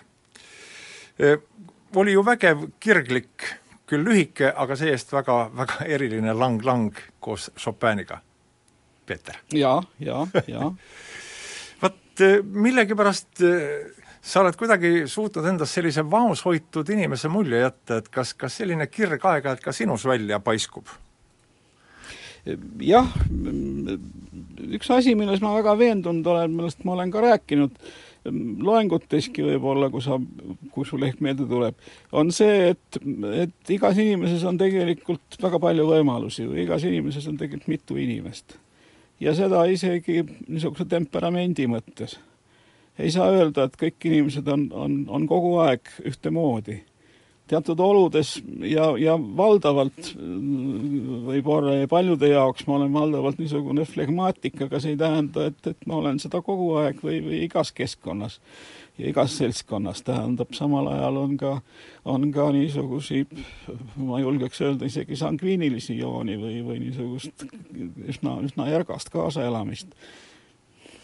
Oli ju vägev, kirglik, küll lühike, aga see-eest väga, väga eriline Lang Lang koos Chopiniga. Peeter. Ja, ja, ja. Vaat millegipärast sa oled kuidagi suutnud endast sellise vaoshoitud inimese mulje jätta, et kas, kas selline kirg aega, et ka sinus välja paiskub? Jah, üks asi, milles ma väga veendunud olen, millest ma olen ka rääkinud, loenguteski võib-olla, kui, sa, kui sul ehk meelde tuleb, on see, et, et igas inimeses on tegelikult väga palju võimalusi, igas inimeses on tegelikult mitu inimest. Ja seda isegi niisuguse temperamendi mõttes. Ei saa öelda, et kõik inimesed on, on, on kogu aeg ühte moodi. Teatud oludes ja, ja valdavalt võib-olla ja paljude jaoks ma olen valdavalt niisugune flegmaatik, aga see ei tähenda, et, et ma olen seda kogu aeg või, või igas keskkonnas ja igas seltskonnas. Tähendab, samal ajal on ka, on ka niisugusi, ma julgeks öelda, isegi sangviinilisi jooni või, või niisugust üsna, üsna järgast kaasaelamist.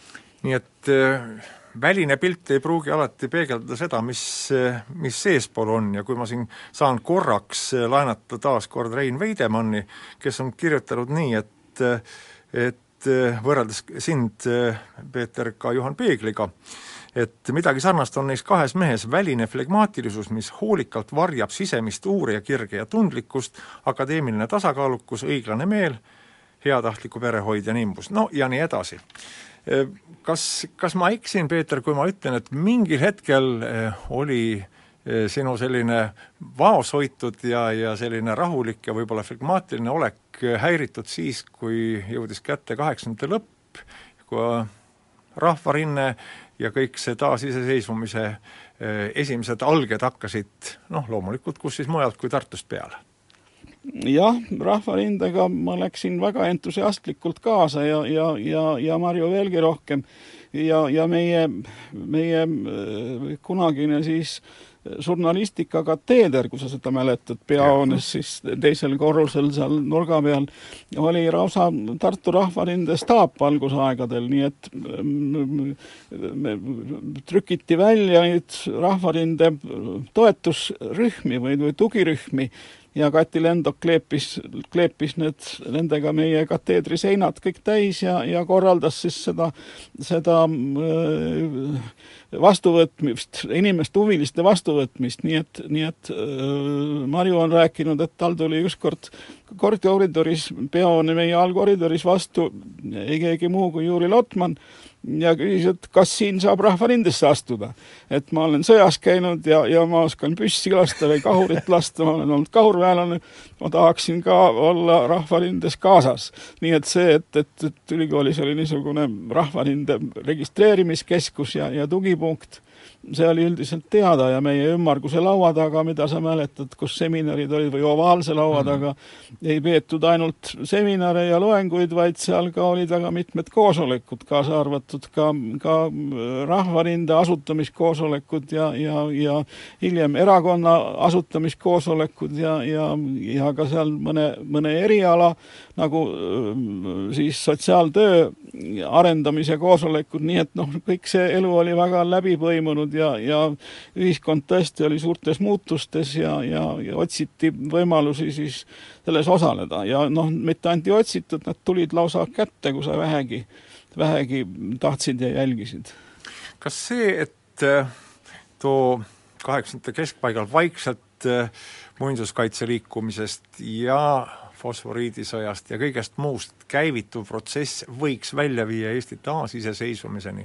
nii et väline pilt ei pruugi alati peegeldada seda, mis, mis seespool on ja kui ma siin saan korraks laenata taas kord Rein Veidemanni, kes on kirjutanud nii, et, et võrreldes sind, Peeter, ka Juhan Peegliga, et midagi sarnast on neis kahes mehes väline flegmaatilisus, mis hoolikalt varjab sisemist uurijakirge ja tundlikkust, akadeemiline tasakaalukus, õiglane meel, heatahtliku perehoid ja nimbus, no ja nii edasi. Kas, kas ma eksin, Peeter, kui ma ütlen, et mingil hetkel oli sinu selline vaoshoitud ja, ja selline rahulik ja võib-olla flegmaatiline olek häiritud siis, kui jõudis kätte kaheksakümnendate lõpp, kui rahvarinne ja kõik see taasiseseisvumise esimesed alged hakkasid, noh loomulikult, kus siis mujalt kui Tartust peale? Jah, rahvarindega ma läksin väga entusiastlikult kaasa ja, ja, ja, ja Marju veelgi rohkem ja, ja meie, meie kunagine siis žurnalistika kateeder, kui sa seda mäletad, peahoones siis teisel korrusel seal nurga peal, oli rausa Tartu rahvarinde staap algusaegadel, nii et me trükiti välja neid rahvarinde toetusrühmi või, või tugirühmi ja Kati Lendok kleepis, kleepis need, nendega meie kateedri seinad kõik täis ja, ja korraldas siis seda, seda vastuvõtmist, inimeste huviliste vastuvõtmist, nii et, nii et Marju on rääkinud, et tal tuli ükskord koridoris, peahoone meie allkoridoris vastu ei keegi muu kui Juri Lotman ja küsis, et kas siin saab rahvarindesse astuda. Et ma olen sõjas käinud ja, ja ma oskan püssi lasta või kahurit lasta, ma olen olnud kahurväelane, ma tahaksin ka olla rahvarindes kaasas. Nii et see, et, et, et ülikoolis oli niisugune rahvarinde registreerimiskeskus ja, ja tugipunkt, see oli üldiselt teada ja meie ümmarguse laua taga, mida sa mäletad, kus seminarid olid või ovaalse laua taga, ei peetud ainult seminare ja loenguid, vaid seal ka olid väga mitmed koosolekud, kaasa arvatud ka, ka rahvarinde asutamiskoosolekud ja, ja, ja hiljem erakonna asutamiskoosolekud ja, ja, ja ka seal mõne, mõne eriala, nagu siis sotsiaaltöö arendamise koosolekud, nii et noh, kõik see elu oli väga läbi põimunud ja, ja ühiskond tõesti oli suurtes muutustes ja, ja, ja otsiti võimalusi siis selles osaleda ja noh, mitte ainult ei otsitud, nad tulid lausa kätte, kui sa vähegi, vähegi tahtsid ja jälgisid. Kas see, et too kaheksakümnendate keskpaigal vaikselt muinsuskaitseliikumisest ja fosforiidisõjast ja kõigest muust käivituv protsess võiks välja viia Eesti taasiseseisvumiseni,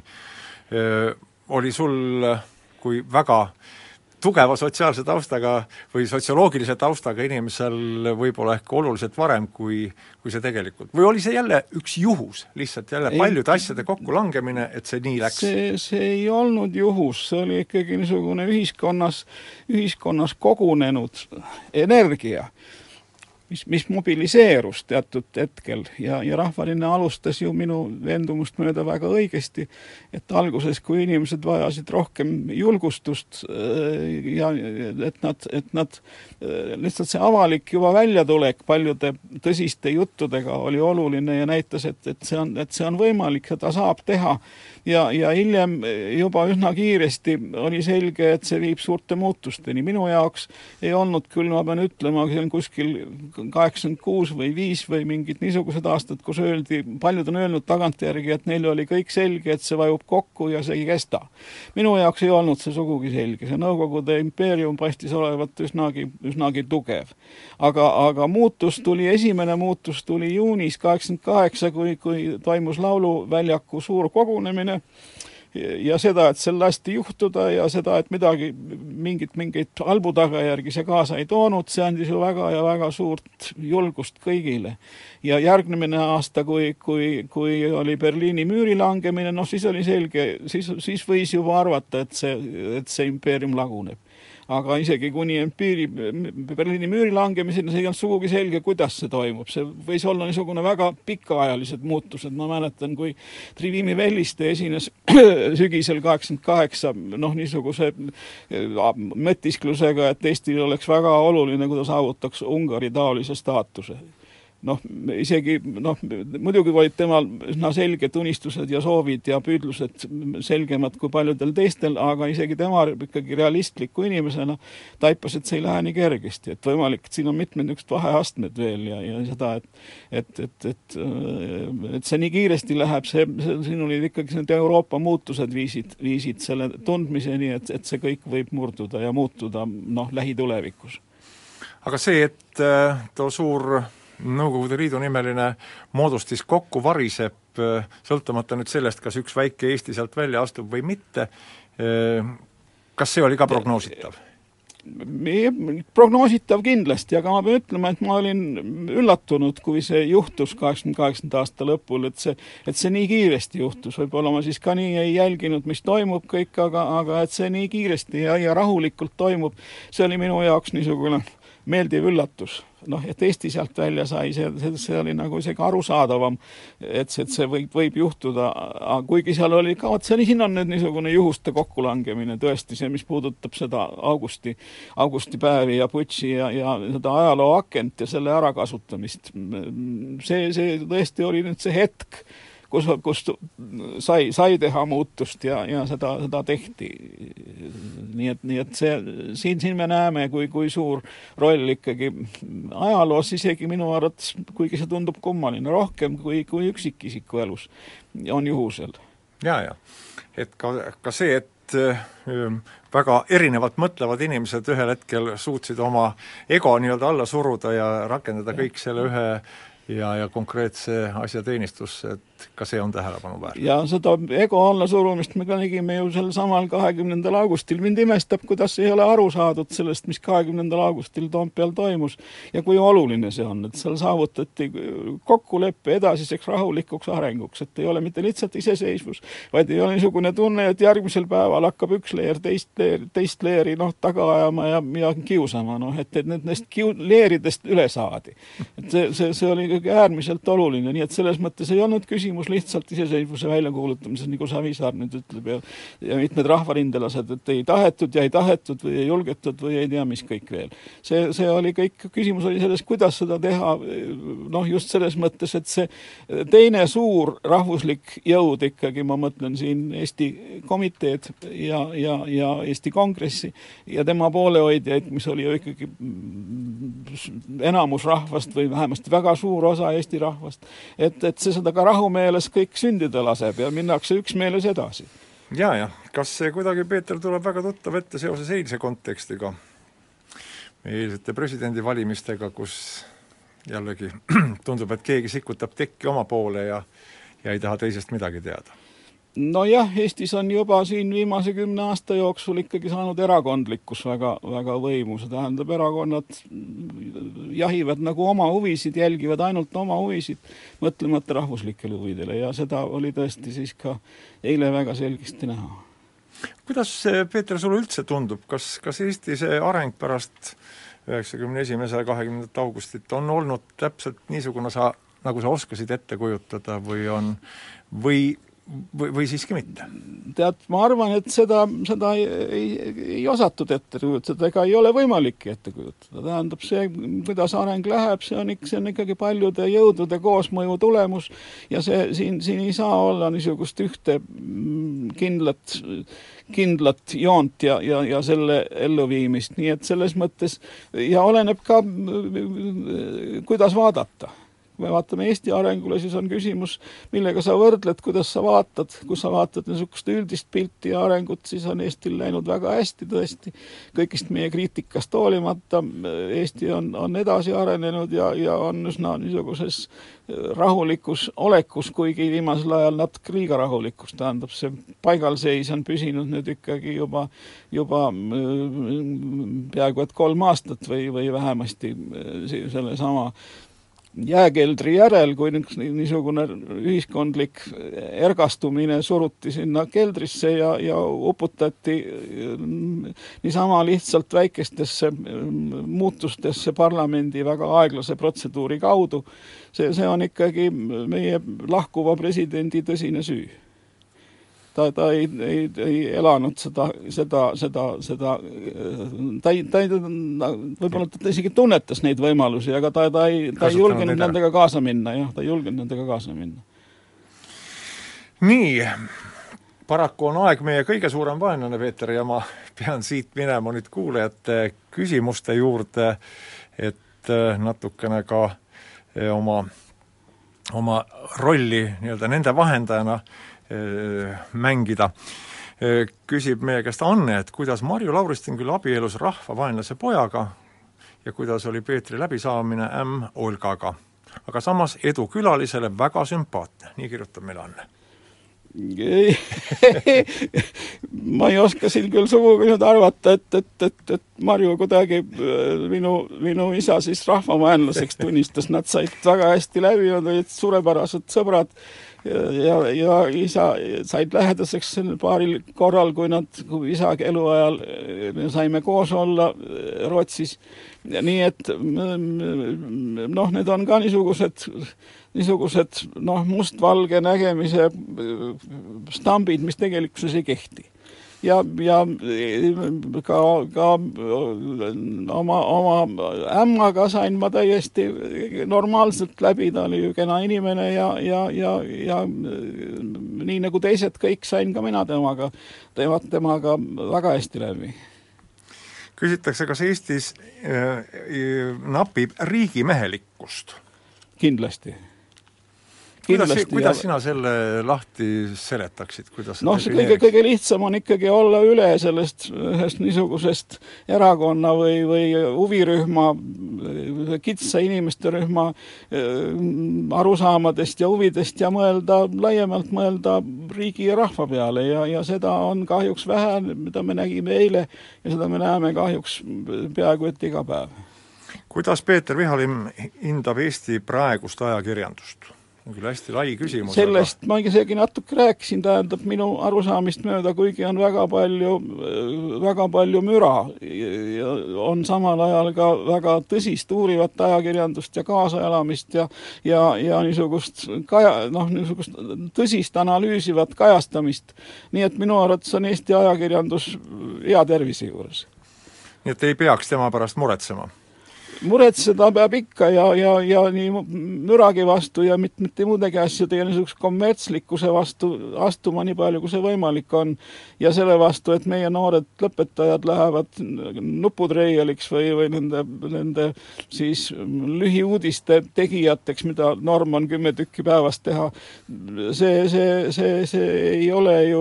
oli sul kui väga tugeva sotsiaalse taustaga või sotsioloogilise taustaga inimesel võib-olla ehk oluliselt varem, kui, kui see tegelikult. Või oli see jälle üks juhus, lihtsalt jälle paljude asjade kokku langemine, et see nii läks? See, see ei olnud juhus, see oli ikkagi niisugune ühiskonnas, ühiskonnas kogunenud energia, mis, mis mobiliseerus teatud hetkel ja, ja rahvarinne alustas ju minu veendumust mööda väga õigesti, et alguses, kui inimesed vajasid rohkem julgustust ja et nad, et nad lihtsalt see avalik juba väljatulek paljude tõsiste juttudega oli oluline ja näitas, et, et, see on, et see on võimalik, seda saab teha ja, ja hiljem juba üsna kiiresti oli selge, et see viib suurte muutusteni. Minu jaoks ei olnud küll, ma pean ütlema, see on kuskil kaheksakümmend kuus või viis või mingid niisugused aastad, kus öeldi, paljud on öelnud tagantjärgi, et neil oli kõik selge, et see vajub kokku ja see ei kesta. Minu jaoks ei olnud see sugugi selge. See Nõukogude impeerium paistis olevat üsnagi, üsnagi tugev. Aga, aga muutus tuli, esimene muutus tuli juunis kaheksakümmend kaheksa, kui, kui toimus lauluväljaku suur kogunemine ja seda, et seal lasti juhtuda ja seda, et midagi, mingit, mingit halbu tagajärgi see kaasa ei toonud, see andis ju väga ja väga suurt julgust kõigile. Ja järgmine aasta, kui, kui, kui oli Berliini müüri langemine, noh siis oli selge, siis, siis võis juba arvata, et see, et see impeerium laguneb. Aga isegi kuni empiiri, Berliini müüri langemisena see ei olnud sugugi selge, kuidas see toimub. See võis olla niisugune väga pikaajalised muutused. Ma mäletan, kui Trivimi Velliste esines sügisel kaheksakümmend kaheksa, noh niisuguse mõtisklusega, et Eestil oleks väga oluline, kui ta saavutaks Ungari taolise staatuse. noh, isegi noh, muidugi olid temal üsna selged unistused ja soovid ja püüdlused selgemad kui paljudel teistel, aga isegi tema ikkagi realistliku inimesena taipas, et see ei lähe nii kergesti, et võimalik, et siin on mitmed niisugused vaheastmed veel ja, ja seda, et et, et, et, et see nii kiiresti läheb, see, see siin olid ikkagi need Euroopa muutused viisid, viisid selle tundmiseni, et, et see kõik võib murduda ja muutuda noh, lähitulevikus. Aga see, et too suur Nõukogude Liidu nimeline moodustis kokku variseb, sõltumata nüüd sellest, kas üks väike Eesti sealt välja astub või mitte, kas see oli ka prognoositav? Prognoositav kindlasti, aga ma pean ütlema, et ma olin üllatunud, kui see juhtus kaheksakümne kaheksanda aasta lõpul, et see, et see nii kiiresti juhtus. Võib-olla ma siis ka nii ei jälginud, mis toimub kõik, aga, aga et see nii kiiresti ja, ja rahulikult toimub, see oli minu jaoks niisugune meeldiv üllatus. Noh, et Eesti sealt välja sai, see, see, see oli nagu isegi arusaadavam, et see, et see võib, võib juhtuda, kuigi seal oli ka, et see, siin on nüüd niisugune juhuste kokkulangemine tõesti, see, mis puudutab seda augusti, augustipäevi ja putši ja, ja seda ajaloo akent ja selle ärakasutamist. See, see tõesti oli nüüd see hetk, kus, kus sai, sai teha muutust ja, ja seda, seda tehti. Nii et, nii et see, siin, siin me näeme, kui, kui suur roll ikkagi ajaloos isegi minu arvates, kuigi see tundub kummaline, rohkem kui, kui üksikisiku elus on juhusel. Ja, ja. Et ka, ka see, et väga erinevalt mõtlevad inimesed ühel hetkel suutsid oma ego nii-öelda alla suruda ja rakendada kõik selle ühe ja, ja konkreetse asja teenistusse, et ka see on tähelepanu väärt. Ja seda ego alla surumist me ka nägime ju sel samal kahekümnendal augustil. Mind imestab, kuidas ei ole aru saadud sellest, mis kahekümnendal augustil Toompeal toimus ja kui oluline see on, et seal saavutati kokkuleppe edasiseks rahulikuks arenguks, et ei ole mitte lihtsalt iseseisvus, vaid ei ole niisugune tunne, et järgmisel päeval hakkab üks leer teist, leer, teist leeri noh, taga ajama ja, ja kiusama, noh, et, et nendest kiu, leeridest üle saadi. Et see, see, see oli äärmiselt oluline, nii et selles mõttes ei olnud küsimus lihtsalt iseseisvuse väljakuulutamises, nagu Savisaar nüüd ütleb ja, ja mitmed rahvarindelased, et ei tahetud ja ei tahetud või ei julgetud või ei tea, mis kõik veel. See, see oli kõik, küsimus oli selles, kuidas seda teha, noh just selles mõttes, et see teine suur rahvuslik jõud ikkagi, ma mõtlen siin Eesti komiteed ja, ja, ja Eesti kongressi ja tema poolehoidjaid, mis oli ju ikkagi enamus rahvast või vähemasti väga suur osa Eesti rahvast, et, et see seda ka rahumeeles kõik sündida laseb ja minnakse üksmeeles edasi. Ja, ja. Kas see kuidagi, Peeter, tuleb väga tuttav ette seoses eilse kontekstiga? Eilsete presidendivalimistega, kus jällegi tundub, et keegi sikutab tekki oma poole ja, ja ei taha teisest midagi teada. No jah, Eestis on juba siin viimase kümne aasta jooksul ikkagi saanud erakondlikkus väga, väga võimu. See tähendab, erakonnad jahivad nagu oma huvisid, jälgivad ainult oma huvisid, mõtlemata rahvuslikele huvidele ja seda oli tõesti siis ka eile väga selgesti näha. Kuidas, Peeter, sulle üldse tundub, kas, kas Eesti see areng pärast üheksakümne esimese kahekümnendat augustit on olnud täpselt niisugune, sa, nagu sa oskasid ette kujutada või on, või Või, või siiski mitte? Tead, ma arvan, et seda, seda ei, ei, ei osatud ette kujutada, ega ei ole võimalik ette kujutada. Tähendab see, kuidas areng läheb, see on, ikka, see on ikkagi paljude jõudude koosmõju tulemus ja see, siin, siin ei saa olla niisugust ühte kindlat, kindlat joont ja, ja, ja selle elluviimist. Nii et selles mõttes ja oleneb ka, kuidas vaadata. Kui me vaatame Eesti arengule, siis on küsimus, millega sa võrdled, kuidas sa vaatad, kus sa vaatad niisugust üldist pilti ja arengut, siis on Eestil läinud väga hästi tõesti. Kõigist meie kriitikast hoolimata Eesti on, on edasi arenenud ja, ja on üsna niisuguses rahulikus olekus, kuigi viimasel ajal natuke liiga rahulikus. Tähendab, see paigalseis on püsinud nüüd ikkagi juba, juba peaaegu et kolm aastat või, või vähemasti selle sama jääkeldri järel, kui niisugune ühiskondlik ergastumine suruti sinna keldrisse ja, ja uputati niisama lihtsalt väikestesse muutustesse parlamendi väga aeglase protseduuri kaudu. See, see on ikkagi meie lahkuva presidendi tõsine süü. ta, ta ei, ei, ei elanud seda, seda, seda, seda ta ei, ta ei, võib-olla ta isegi tunnetas neid võimalusi, aga ta, ta ei, ta ei julgenud nendega kaasa minna, jah, ta ei julgenud nendega kaasa minna. Nii, paraku on aeg meie kõige suurem vaenlane, Peeter, ja ma pean siit minema nüüd kuulajate küsimuste juurde, et natukene ka oma, oma rolli nii-öelda nende vahendajana mängida. Küsib meie käest Anne, et kuidas Marju Lauristin küll abielus rahvavaenlase pojaga ja kuidas oli Peetri läbisaamine M. Olgaga. Aga samas edu külalisele väga sümpaatne, nii kirjutab meile Anne. Ma ei oska siin küll sugugi nüüd arvata, et, et, et, et Marju kuidagi minu, minu isa siis rahvavaenlaseks tunnistas. Nad said väga hästi läbi, nad olid suurepärased sõbrad ja, ja isa said lähedaseks paaril korral, kui nad, kui isa eluajal me saime koos olla Rootsis. Nii et noh, need on ka niisugused niisugused noh, mustvalge nägemise stambid, mis tegelikkuses ei kehti. Ja, ja ka, ka oma, oma ämmaga sain ma täiesti normaalselt läbi, ta oli ju kena inimene ja, ja, ja, ja nii nagu teised kõik sain ka mina temaga, tema, temaga väga hästi läbi. Küsitakse, kas Eestis äh, napib riigimehelikkust? Kindlasti. Kuidas, kuidas sina selle lahti seletaksid? Kuidas noh, see kõige, kõige lihtsam on ikkagi olla üle sellest ühest niisugusest erakonna või, või huvirühma, kitsa inimeste rühma arusaamadest ja huvidest ja mõelda, laiemalt mõelda riigi ja rahva peale ja, ja seda on kahjuks vähe, mida me nägime eile ja seda me näeme kahjuks peaaegu et iga päev. Kuidas Peeter Vihalim hindab Eesti praegust ajakirjandust? On küll hästi lai küsimus. Sellest aga... ma isegi natuke rääkisin, tähendab minu arusaamist mööda, kuigi on väga palju, väga palju müra ja on samal ajal ka väga tõsist uurivat ajakirjandust ja kaasaelamist ja, ja, ja niisugust, kaja, noh, niisugust tõsist analüüsivat kajastamist. Nii et minu arvates on Eesti ajakirjandus hea tervise juures. Nii et ei peaks tema pärast muretsema? Muretseda peab ikka ja, ja, ja nii müragi vastu ja mitte, mitte muudegi asjade ja niisuguse kommertslikkuse vastu astuma nii palju, kui see võimalik on. Ja selle vastu, et meie noored lõpetajad lähevad nuputreialiks või, või nende, nende siis lühiuudiste tegijateks, mida norm on kümme tükki päevast teha. See, see, see, see ei ole ju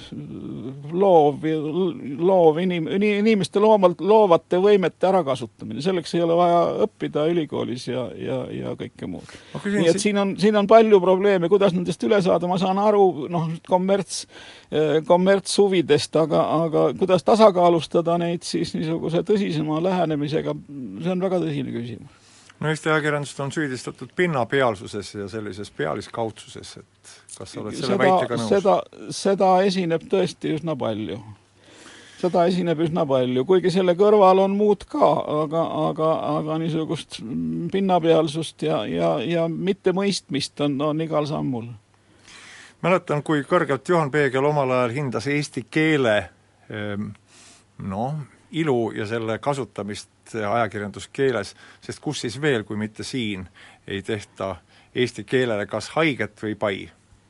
loov, loov inim, inimeste loomalt, loovate võimete ärakasutamine. Selleks ei ole vaja õppida ülikoolis ja, ja, ja kõike muud. Nii et siin on, siin on palju probleeme, kuidas nendest üle saada, ma saan aru noh, kommerts, kommertshuvidest, aga, aga kuidas tasakaalustada neid siis niisuguse tõsisema lähenemisega, see on väga tõsine küsimus. No Eesti ajakirjandust on süüdistatud pinnapealsuses ja sellises pealiskaudsuses, et kas sa oled selle seda, väitega nõus? Seda, seda esineb tõesti üsna palju. Seda esineb üsna palju, kuigi selle kõrval on muud ka, aga, aga, aga niisugust pinnapealsust ja, ja, ja mitte mõistmist on, on igal sammul. Mäletan, kui kõrgelt Juhan Peegel omal ajal hindas eesti keele no, ilu ja selle kasutamist ajakirjanduskeeles, sest kus siis veel, kui mitte siin, ei tehta eesti keelele kas haiget või pai?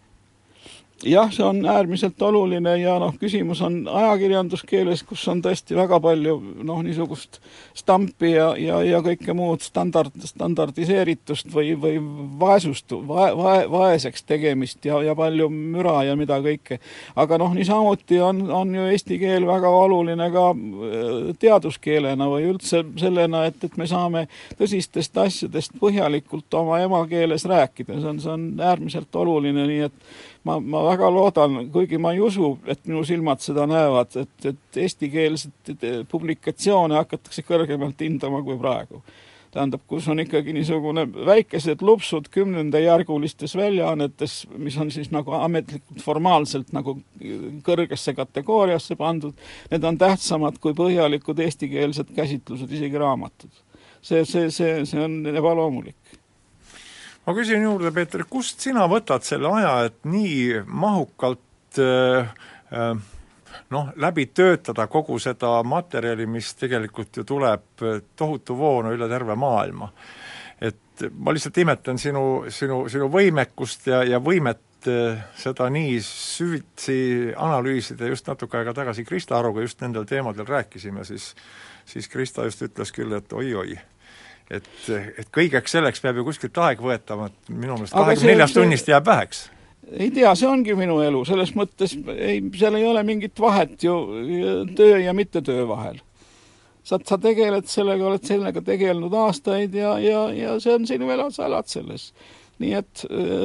Jah, see on äärmiselt oluline ja noh, küsimus on ajakirjanduskeeles, kus on tõesti väga palju noh, niisugust stampi ja, ja, ja kõike muud standard, standardiseeritust või, või vaesust, vae, vae, vaeseks tegemist ja, ja palju müra ja mida kõike. Aga noh, niisamuti on, on ju eesti keel väga oluline ka teaduskeelena või üldse sellena, et, et me saame tõsistest asjadest põhjalikult oma emakeeles rääkida. See on, see on äärmiselt oluline, nii et Ma, ma väga loodan, kuigi ma ei usu, et minu silmad seda näevad, et, et eestikeelset publikatsioone hakatakse kõrgemalt hindama kui praegu. Tähendab, kus on ikkagi niisugune väikesed lupsud kümnendajärgulistes väljaannetes, mis on siis nagu ametlikult formaalselt nagu kõrgesse kategooriasse pandud, need on tähtsamad kui põhjalikud eestikeelsed käsitlused, isegi raamatud. See, see, see, see on ebaloomulik. Ma küsin juurde, Peeter, kust sina võtad selle aja, et nii mahukalt noh, läbi töötada kogu seda materjali, mis tegelikult ju tuleb tohutu voonu üle terve maailma. Et ma lihtsalt imetan sinu, sinu, sinu võimekust ja, ja võimet seda nii süvitsi analüüsida. Just natuke aega tagasi Krista Aruga just nendel teemadel rääkisime, siis, siis Krista just ütles küll, et oi-oi, et, et kõigeks selleks peab ju kuskilt aeg võetama, et minu meelest kahekümne neljast tunnist jääb väheks. Ei tea, see ongi minu elu, selles mõttes ei, seal ei ole mingit vahet ju töö ja mitte töö vahel. Sa, sa tegeled sellega, oled sellega tegelenud aastaid ja, ja, ja see on sinu elu, sa elad selles. Nii et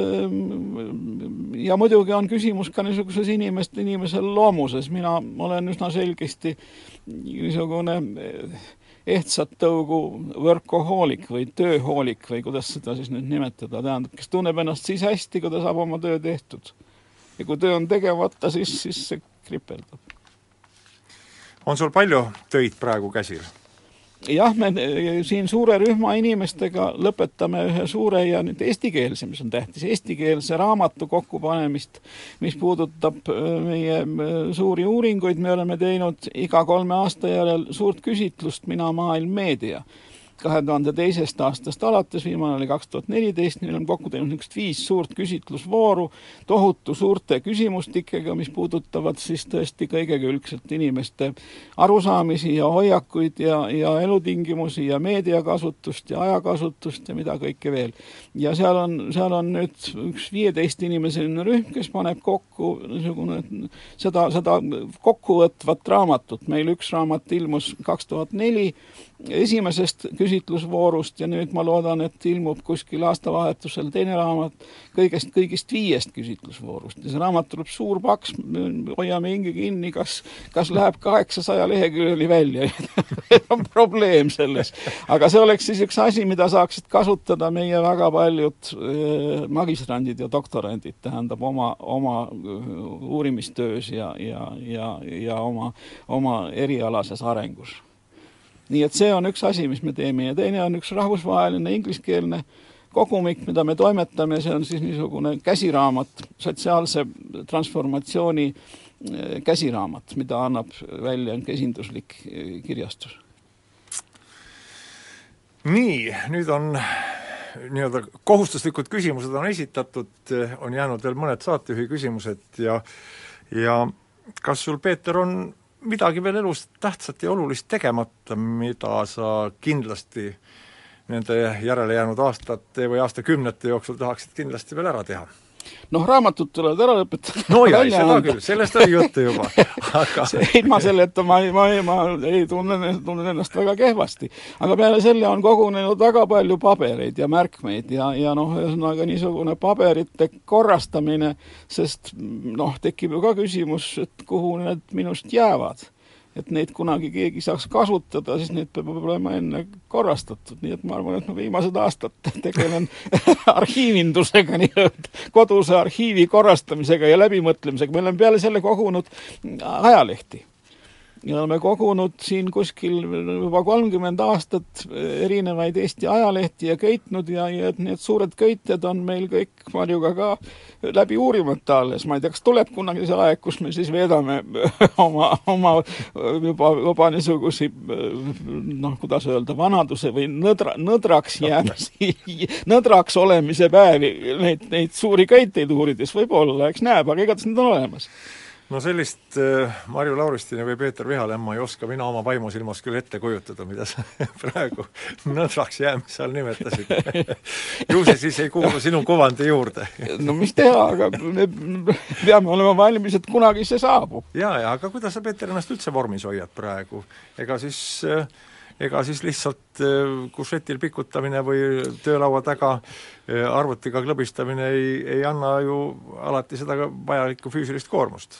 ja muidugi on küsimus ka niisuguses inimest, inimesel loomuses. Mina olen üsna selgesti niisugune ehtsat tõugu workaholic või tööhoolik või kuidas seda siis nüüd nimetada, tähendab, kes tunneb ennast siis hästi, kui ta saab oma töö tehtud. Ja kui töö on tegevata, siis, siis see kripeldab. On sul palju töid praegu käsil? Jah, me siin suure rühma inimestega lõpetame ühe suure ja nüüd eestikeelse, mis on tähtis, eestikeelse raamatu kokkupanemist, mis puudutab meie suuri uuringuid. Me oleme teinud iga kolme aasta järel suurt küsitlust Mina maailm meedia. kahe tuhande teisest aastast alates, viimane oli kaks tuhat neliteist, meil on kokku teinud niisugust viis suurt küsitlusvooru, tohutu suurte küsimustikega, mis puudutavad siis tõesti kõigekülgselt inimeste arusaamisi ja hoiakuid ja, ja elutingimusi ja meediakasutust ja ajakasutust ja mida kõike veel. Ja seal on, seal on nüüd üks viieteist inimeseline rühm, kes paneb kokku niisugune, seda, seda kokkuvõtvat raamatut. Meil üks raamat ilmus kaks tuhat neli esimesest küsitlusvoorust ja nüüd ma loodan, et ilmub kuskil aastavahetusel teine raamat kõigest, kõigist viiest küsitlusvoorust. Ja see raamat tuleb suur paks, hoiame hinge kinni, kas, kas läheb kaheksasaja leheküljeni välja. on probleem selles. Aga see oleks siis üks asi, mida saaksid kasutada meie väga paljud magistrandid ja doktorandid, tähendab oma, oma uurimistöös ja, ja, ja, ja oma, oma erialases arengus. Nii et see on üks asi, mis me teeme ja teine on üks rahvusvaheline ingliskeelne kogumik, mida me toimetame, see on siis niisugune käsiraamat, sotsiaalse transformatsiooni käsiraamat, mida annab välja kesinduslik kirjastus. Nii, nüüd on nii-öelda kohustuslikud küsimused on esitatud, on jäänud veel mõned saatejuhi küsimused ja, ja kas sul, Peeter, on midagi veel elus tähtsat ja olulist tegemata, mida sa kindlasti nende järele jäänud aastate või aastakümnete jooksul tahaksid kindlasti veel ära teha? Noh, raamatut tuleb ära lõpetada. No ja, seda küll, sellest oli juttu juba. Aga... ilma selleta ma, ma, ma ei tunnen, tunnen ennast väga kehvasti. Aga peale selle on kogunenud väga palju pabereid ja märkmeid ja, ja noh, ühesõnaga niisugune paberite korrastamine, sest noh, tekib ju ka küsimus, et kuhu need minust jäävad. Et neid kunagi keegi saaks kasutada, siis need peab olema enne korrastatud. Nii et ma arvan, et ma viimased aastad tegelen arhiivindusega, nii koduse arhiivi korrastamisega ja läbimõtlemisega. Meil on peale selle kogunud ajalehti. Ja oleme kogunud siin kuskil juba kolmkümmend aastat erinevaid Eesti ajalehti ja köitnud ja, ja need suured köitjad on meil kõik Marjuga ka läbi uurimata alles. Ma ei tea, kas tuleb kunagi see aeg, kus me siis veedame oma, oma juba, juba niisugusi, noh, kuidas öelda, vanaduse või nõdra, nõdraks jäämisi, nõdraks olemise päevi, neid, neid suuri köiteid uurides võib-olla, eks näeb, aga igatahes need on olemas. No sellist äh, Marju Lauristini või Peeter Vihalemma ei oska mina oma vaimusilmas küll ette kujutada, mida sa praegu nõdraks jäämise all nimetasid. Ju see siis ei kuulu sinu kuvandi juurde. No mis teha, aga me peame olema valmis, et kunagi see saabub. Ja, ja, aga kuidas sa, Peeter, ennast üldse vormis hoiad praegu? Ega siis... Äh, ega siis lihtsalt kušetil pikutamine või töölaua taga arvutiga klõbistamine ei, ei anna ju alati seda vajalikku füüsilist koormust.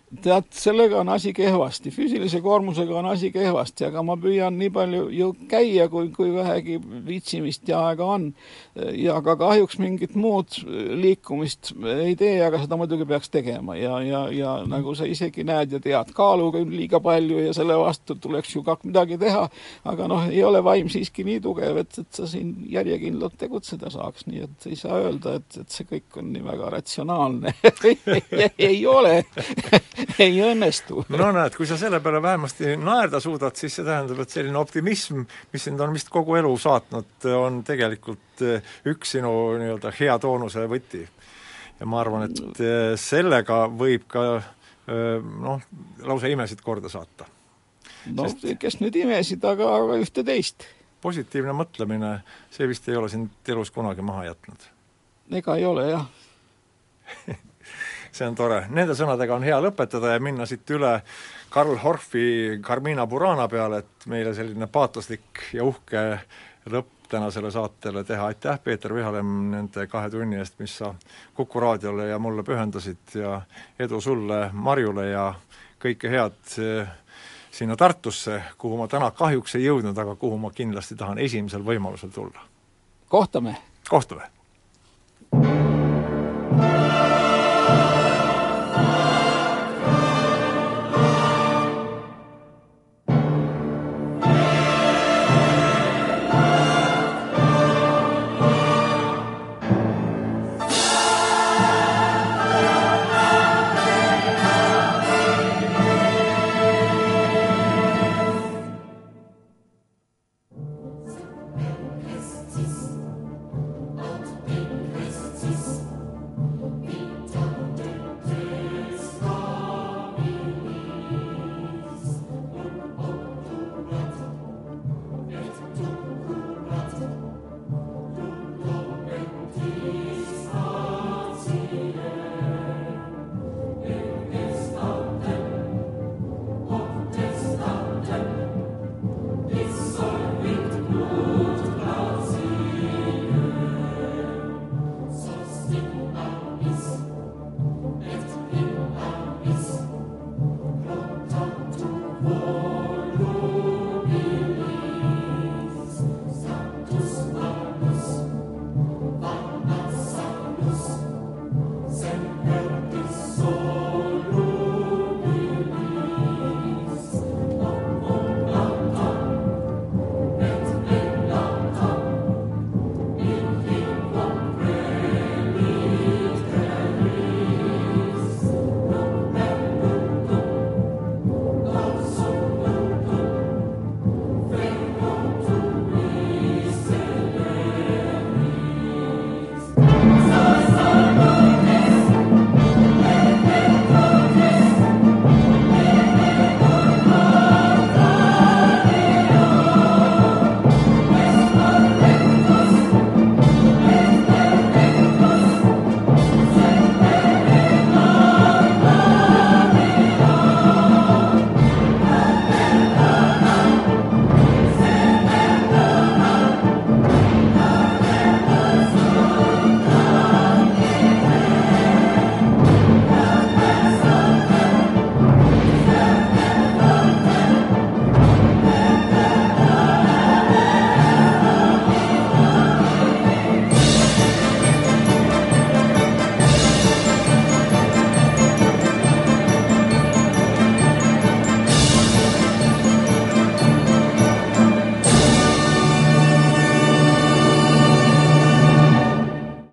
tead, sellega on asi kehvasti, füüsilise koormusega on asi kehvasti, aga ma püüan nii palju ju käia, kui, kui vähegi viitsimist ja aega on. Ja ka kahjuks mingit muud liikumist ei tee, aga seda muidugi peaks tegema. Ja, ja, ja nagu sa isegi näed ja tead, kaaluga liiga palju ja selle vastu tuleks ju ka midagi teha, aga noh, ei ole vaim siiski nii tugev, et, et sa siin järjekindlalt tegutseda saaks, nii et ei saa öelda, et, et see kõik on nii väga ratsionaalne. ei, ei ole. ei õnnestu. No näed, kui sa selle peale vähemasti naerda suudad, siis see tähendab, et selline optimism, mis sind on vist kogu elu saatnud, on tegelikult üks sinu nii-öelda hea toonuse võti. Ja ma arvan, et sellega võib ka noh, lausa imesid korda saata. No, Sest... kes nüüd imesid, aga, aga ühte teist. Positiivne mõtlemine, see vist ei ole sind elus kunagi maha jätnud. Ega ei ole, jah. See on tore. Nende sõnadega on hea lõpetada ja minna siit üle Karl Horfi Carmina Burana peale, et meile selline paatoslik ja uhke lõpp tänasele saatele teha. Aitäh, Peeter Vihalem, nende kahe tunni eest, mis sa Kuku raadiole ja mulle pühendasid ja edu sulle, Marjule ja kõike head sinna Tartusse, kuhu ma täna kahjuks ei jõudnud, aga kuhu ma kindlasti tahan esimesel võimalusel tulla. Kohtame! Kohtame!